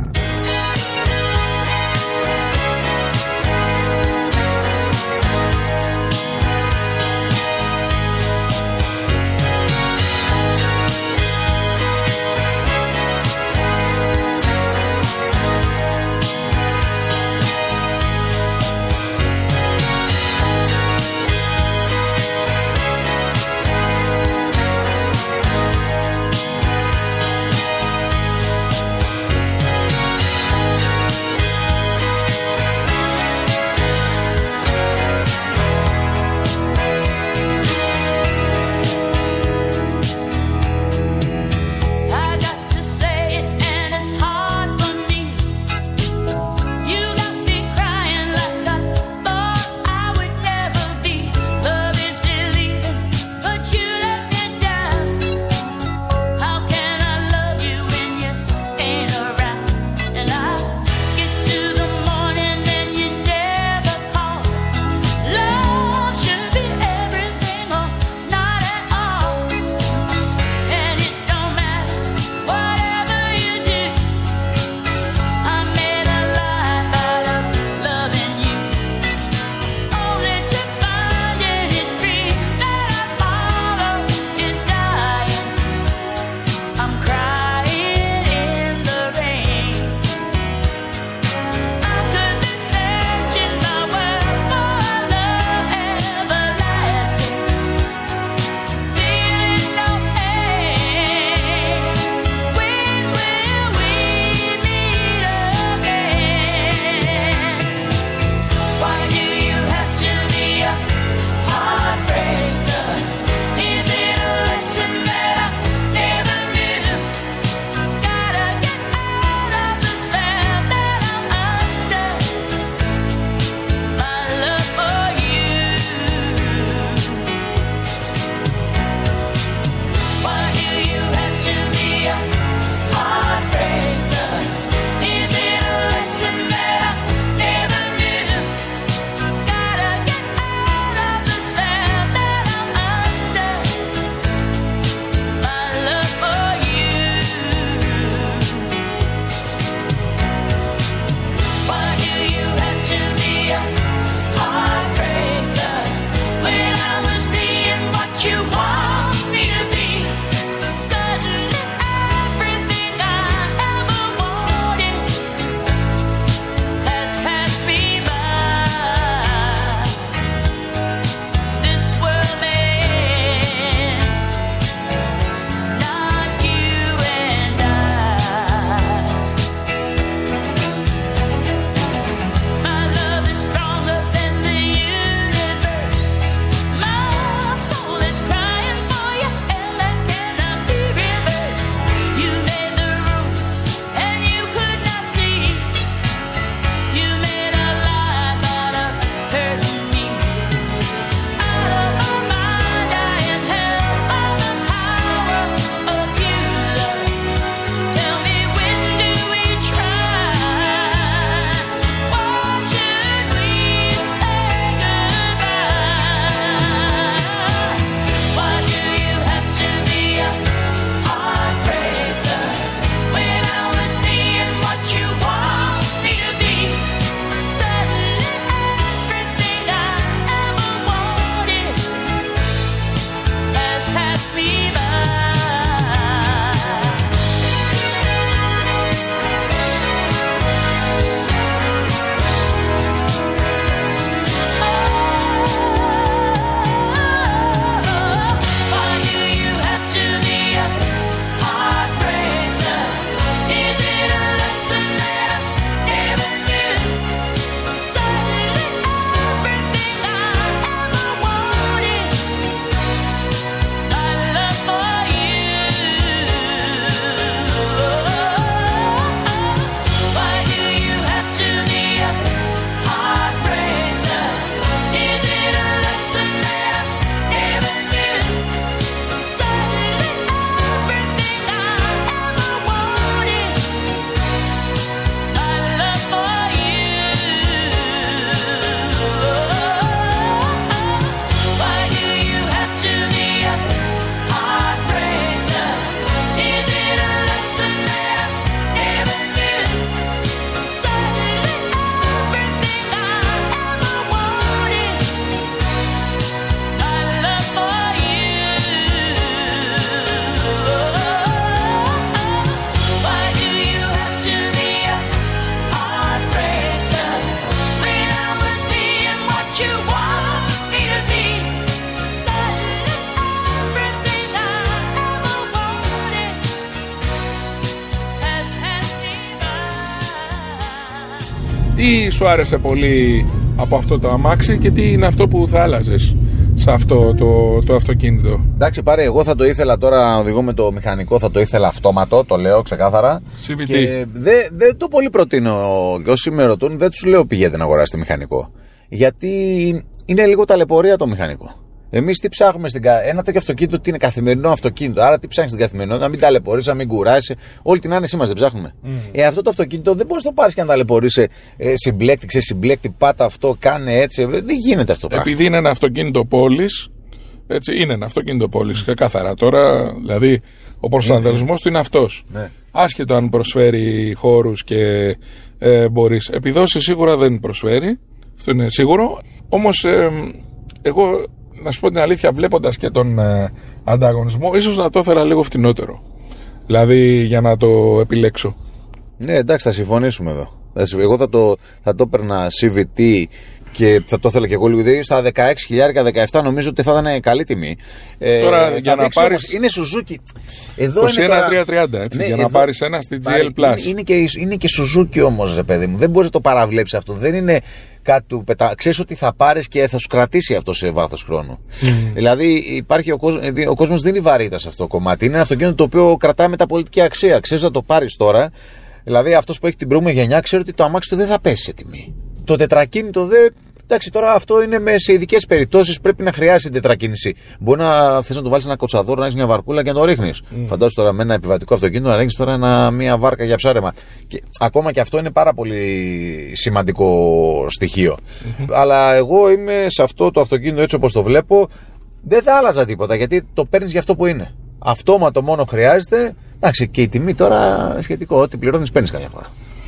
Τι σου άρεσε πολύ από αυτό το αμάξι και τι είναι αυτό που θα άλλαζες σε αυτό το, το αυτοκίνητο? Εντάξει, πάρε, εγώ θα το ήθελα τώρα να οδηγώ με το μηχανικό, θα το ήθελα αυτόματο, το λέω ξεκάθαρα. σι βι τι. Και δεν δε το πολύ προτείνω. Και όσοι με ρωτούν, δεν τους λέω πηγαίνετε να αγοράσετε μηχανικό. Γιατί είναι λίγο ταλαιπωρία το μηχανικό. Εμείς τι ψάχνουμε στην κα... Ένα τέτοιο αυτοκίνητο τι είναι, καθημερινό αυτοκίνητο. Άρα τι ψάχνεις στην καθημερινότητα, να μην ταλαιπωρείς, να μην κουράσει. Όλη την άνεσή μας δεν ψάχνουμε. Mm. Ε, αυτό το αυτοκίνητο δεν μπορείς να το πάρεις και να ταλαιπωρείς. Ε, συμπλέκτη, ξεσυμπλέκτη, πάτα αυτό, κάνε έτσι. Δεν γίνεται αυτό το πράγμα. Επειδή είναι ένα αυτοκίνητο πόλης, έτσι είναι ένα αυτοκίνητο πόλης και καθαρά τώρα, δηλαδή ο προσανατολισμός του είναι αυτός. Ναι. Άσχετο αν προσφέρει χώρους και ε, μπορείς. Επιδόσεις σίγουρα δεν προσφέρει, αυτό είναι σίγουρο. Όμως ε, εγώ, να σου πω την αλήθεια, βλέποντας και τον ε, ανταγωνισμό, ίσως να το ήθελα λίγο φτηνότερο. Δηλαδή για να το επιλέξω. Ναι, εντάξει, θα συμφωνήσουμε εδώ. Εγώ θα το, θα το έπαιρνα σι βι τι και θα το ήθελα και εγώ λίγο. Στα δεκαέξι χιλιάδες, δεκαεπτά νομίζω ότι θα ήταν καλή τιμή. Τώρα ε, για να πάρεις. Είναι Suzuki. Εδώ είκοσι ένα είναι τριακόσια τριάντα, έτσι, ναι, για εδώ... να πάρεις ένα στη τζι ελ Plus. Είναι, είναι, και, είναι και Suzuki όμως, ρε παιδί μου. Δεν μπορείς να το παραβλέψεις αυτό. Δεν είναι κάτι του πετα... Ξέρεις ότι θα πάρεις και θα σου κρατήσει αυτό σε βάθος χρόνου. Mm. Δηλαδή υπάρχει ο, κόσμος, ο κόσμος δίνει βαρύτητα σε αυτό το κομμάτι. Είναι ένα αυτοκίνητο το οποίο κρατάει μεταπολιτική αξία. Ξέρεις ότι θα το πάρεις τώρα. Δηλαδή αυτός που έχει την προηγούμενη γενιά ξέρει ότι το αμάξι του δεν θα πέσει σε τιμή. Το τετρακίνητο δεν. Εντάξει, τώρα αυτό είναι με, σε ειδικές περιπτώσεις πρέπει να χρειάζεται τετρακίνηση. Μπορεί να θες να το βάλεις ένα κοτσαδόρο, να έχεις μια βαρκούλα και να το ρίχνεις. Mm. Φαντάζομαι τώρα με ένα επιβατικό αυτοκίνητο να ρίχνεις τώρα ένα, μια βάρκα για ψάρεμα. Και ακόμα και αυτό είναι πάρα πολύ σημαντικό στοιχείο. Mm-hmm. Αλλά εγώ είμαι σε αυτό το αυτοκίνητο έτσι όπως το βλέπω. Δεν θα άλλαζα τίποτα γιατί το παίρνεις για αυτό που είναι. Αυτόματο μόνο χρειάζεται. Εντάξει, και η τιμή τώρα σχετικό. Ό,τι πληρώνεις παίρνεις καμιά φορά.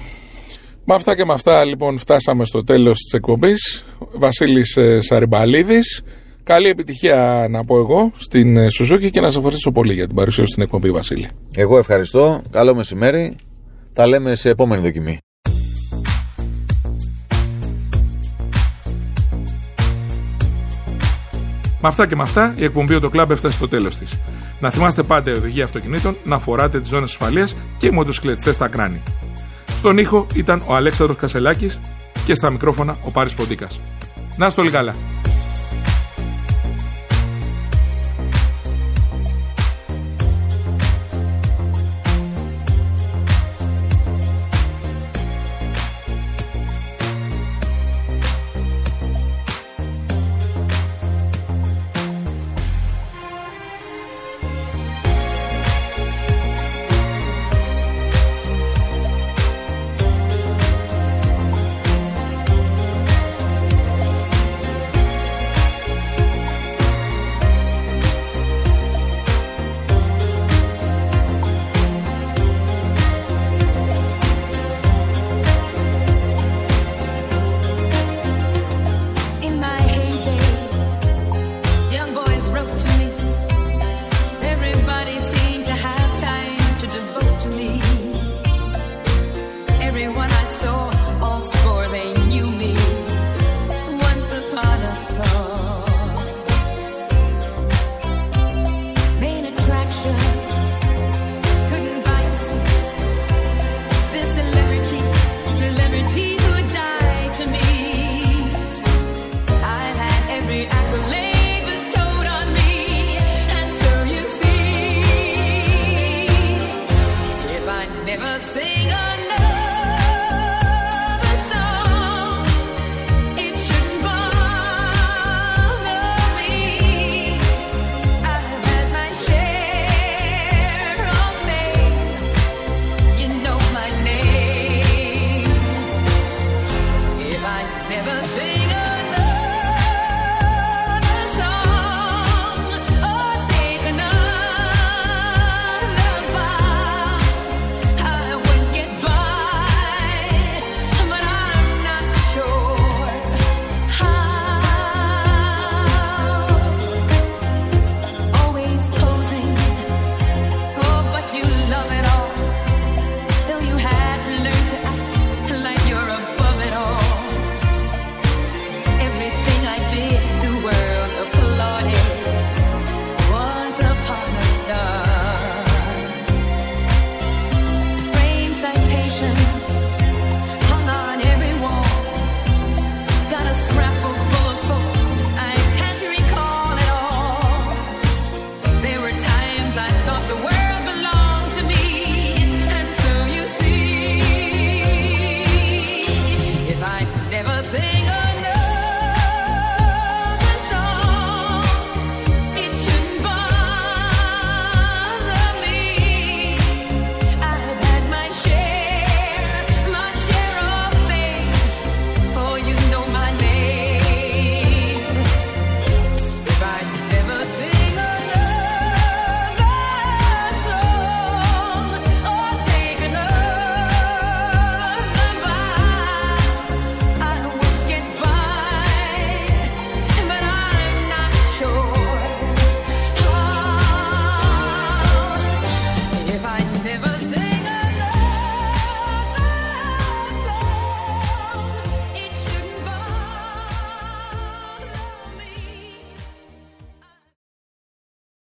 Με αυτά και με αυτά λοιπόν φτάσαμε στο τέλος της εκπομπής. Βασίλης Σαριμπαλίδης. Καλή επιτυχία να πω εγώ στην Suzuki και να σας ευχαριστήσω πολύ για την παρουσία στην εκπομπή, Βασίλη. Εγώ ευχαριστώ. Καλό μεσημέρι. Τα λέμε σε επόμενη δοκιμή. Με αυτά και με αυτά η εκπομπή το Club έφτασε στο τέλος της. Να θυμάστε πάντα η οδηγία αυτοκινήτων να φοράτε τις ζώνες ασφαλείας και οι μοτοσυκλετιστές στα κράνη. Στον ήχο ήταν ο Αλέξανδρος Κασελάκης και στα μικρόφωνα ο Πάρης Ποντίκας. Να είστε όλοι καλά. Never sing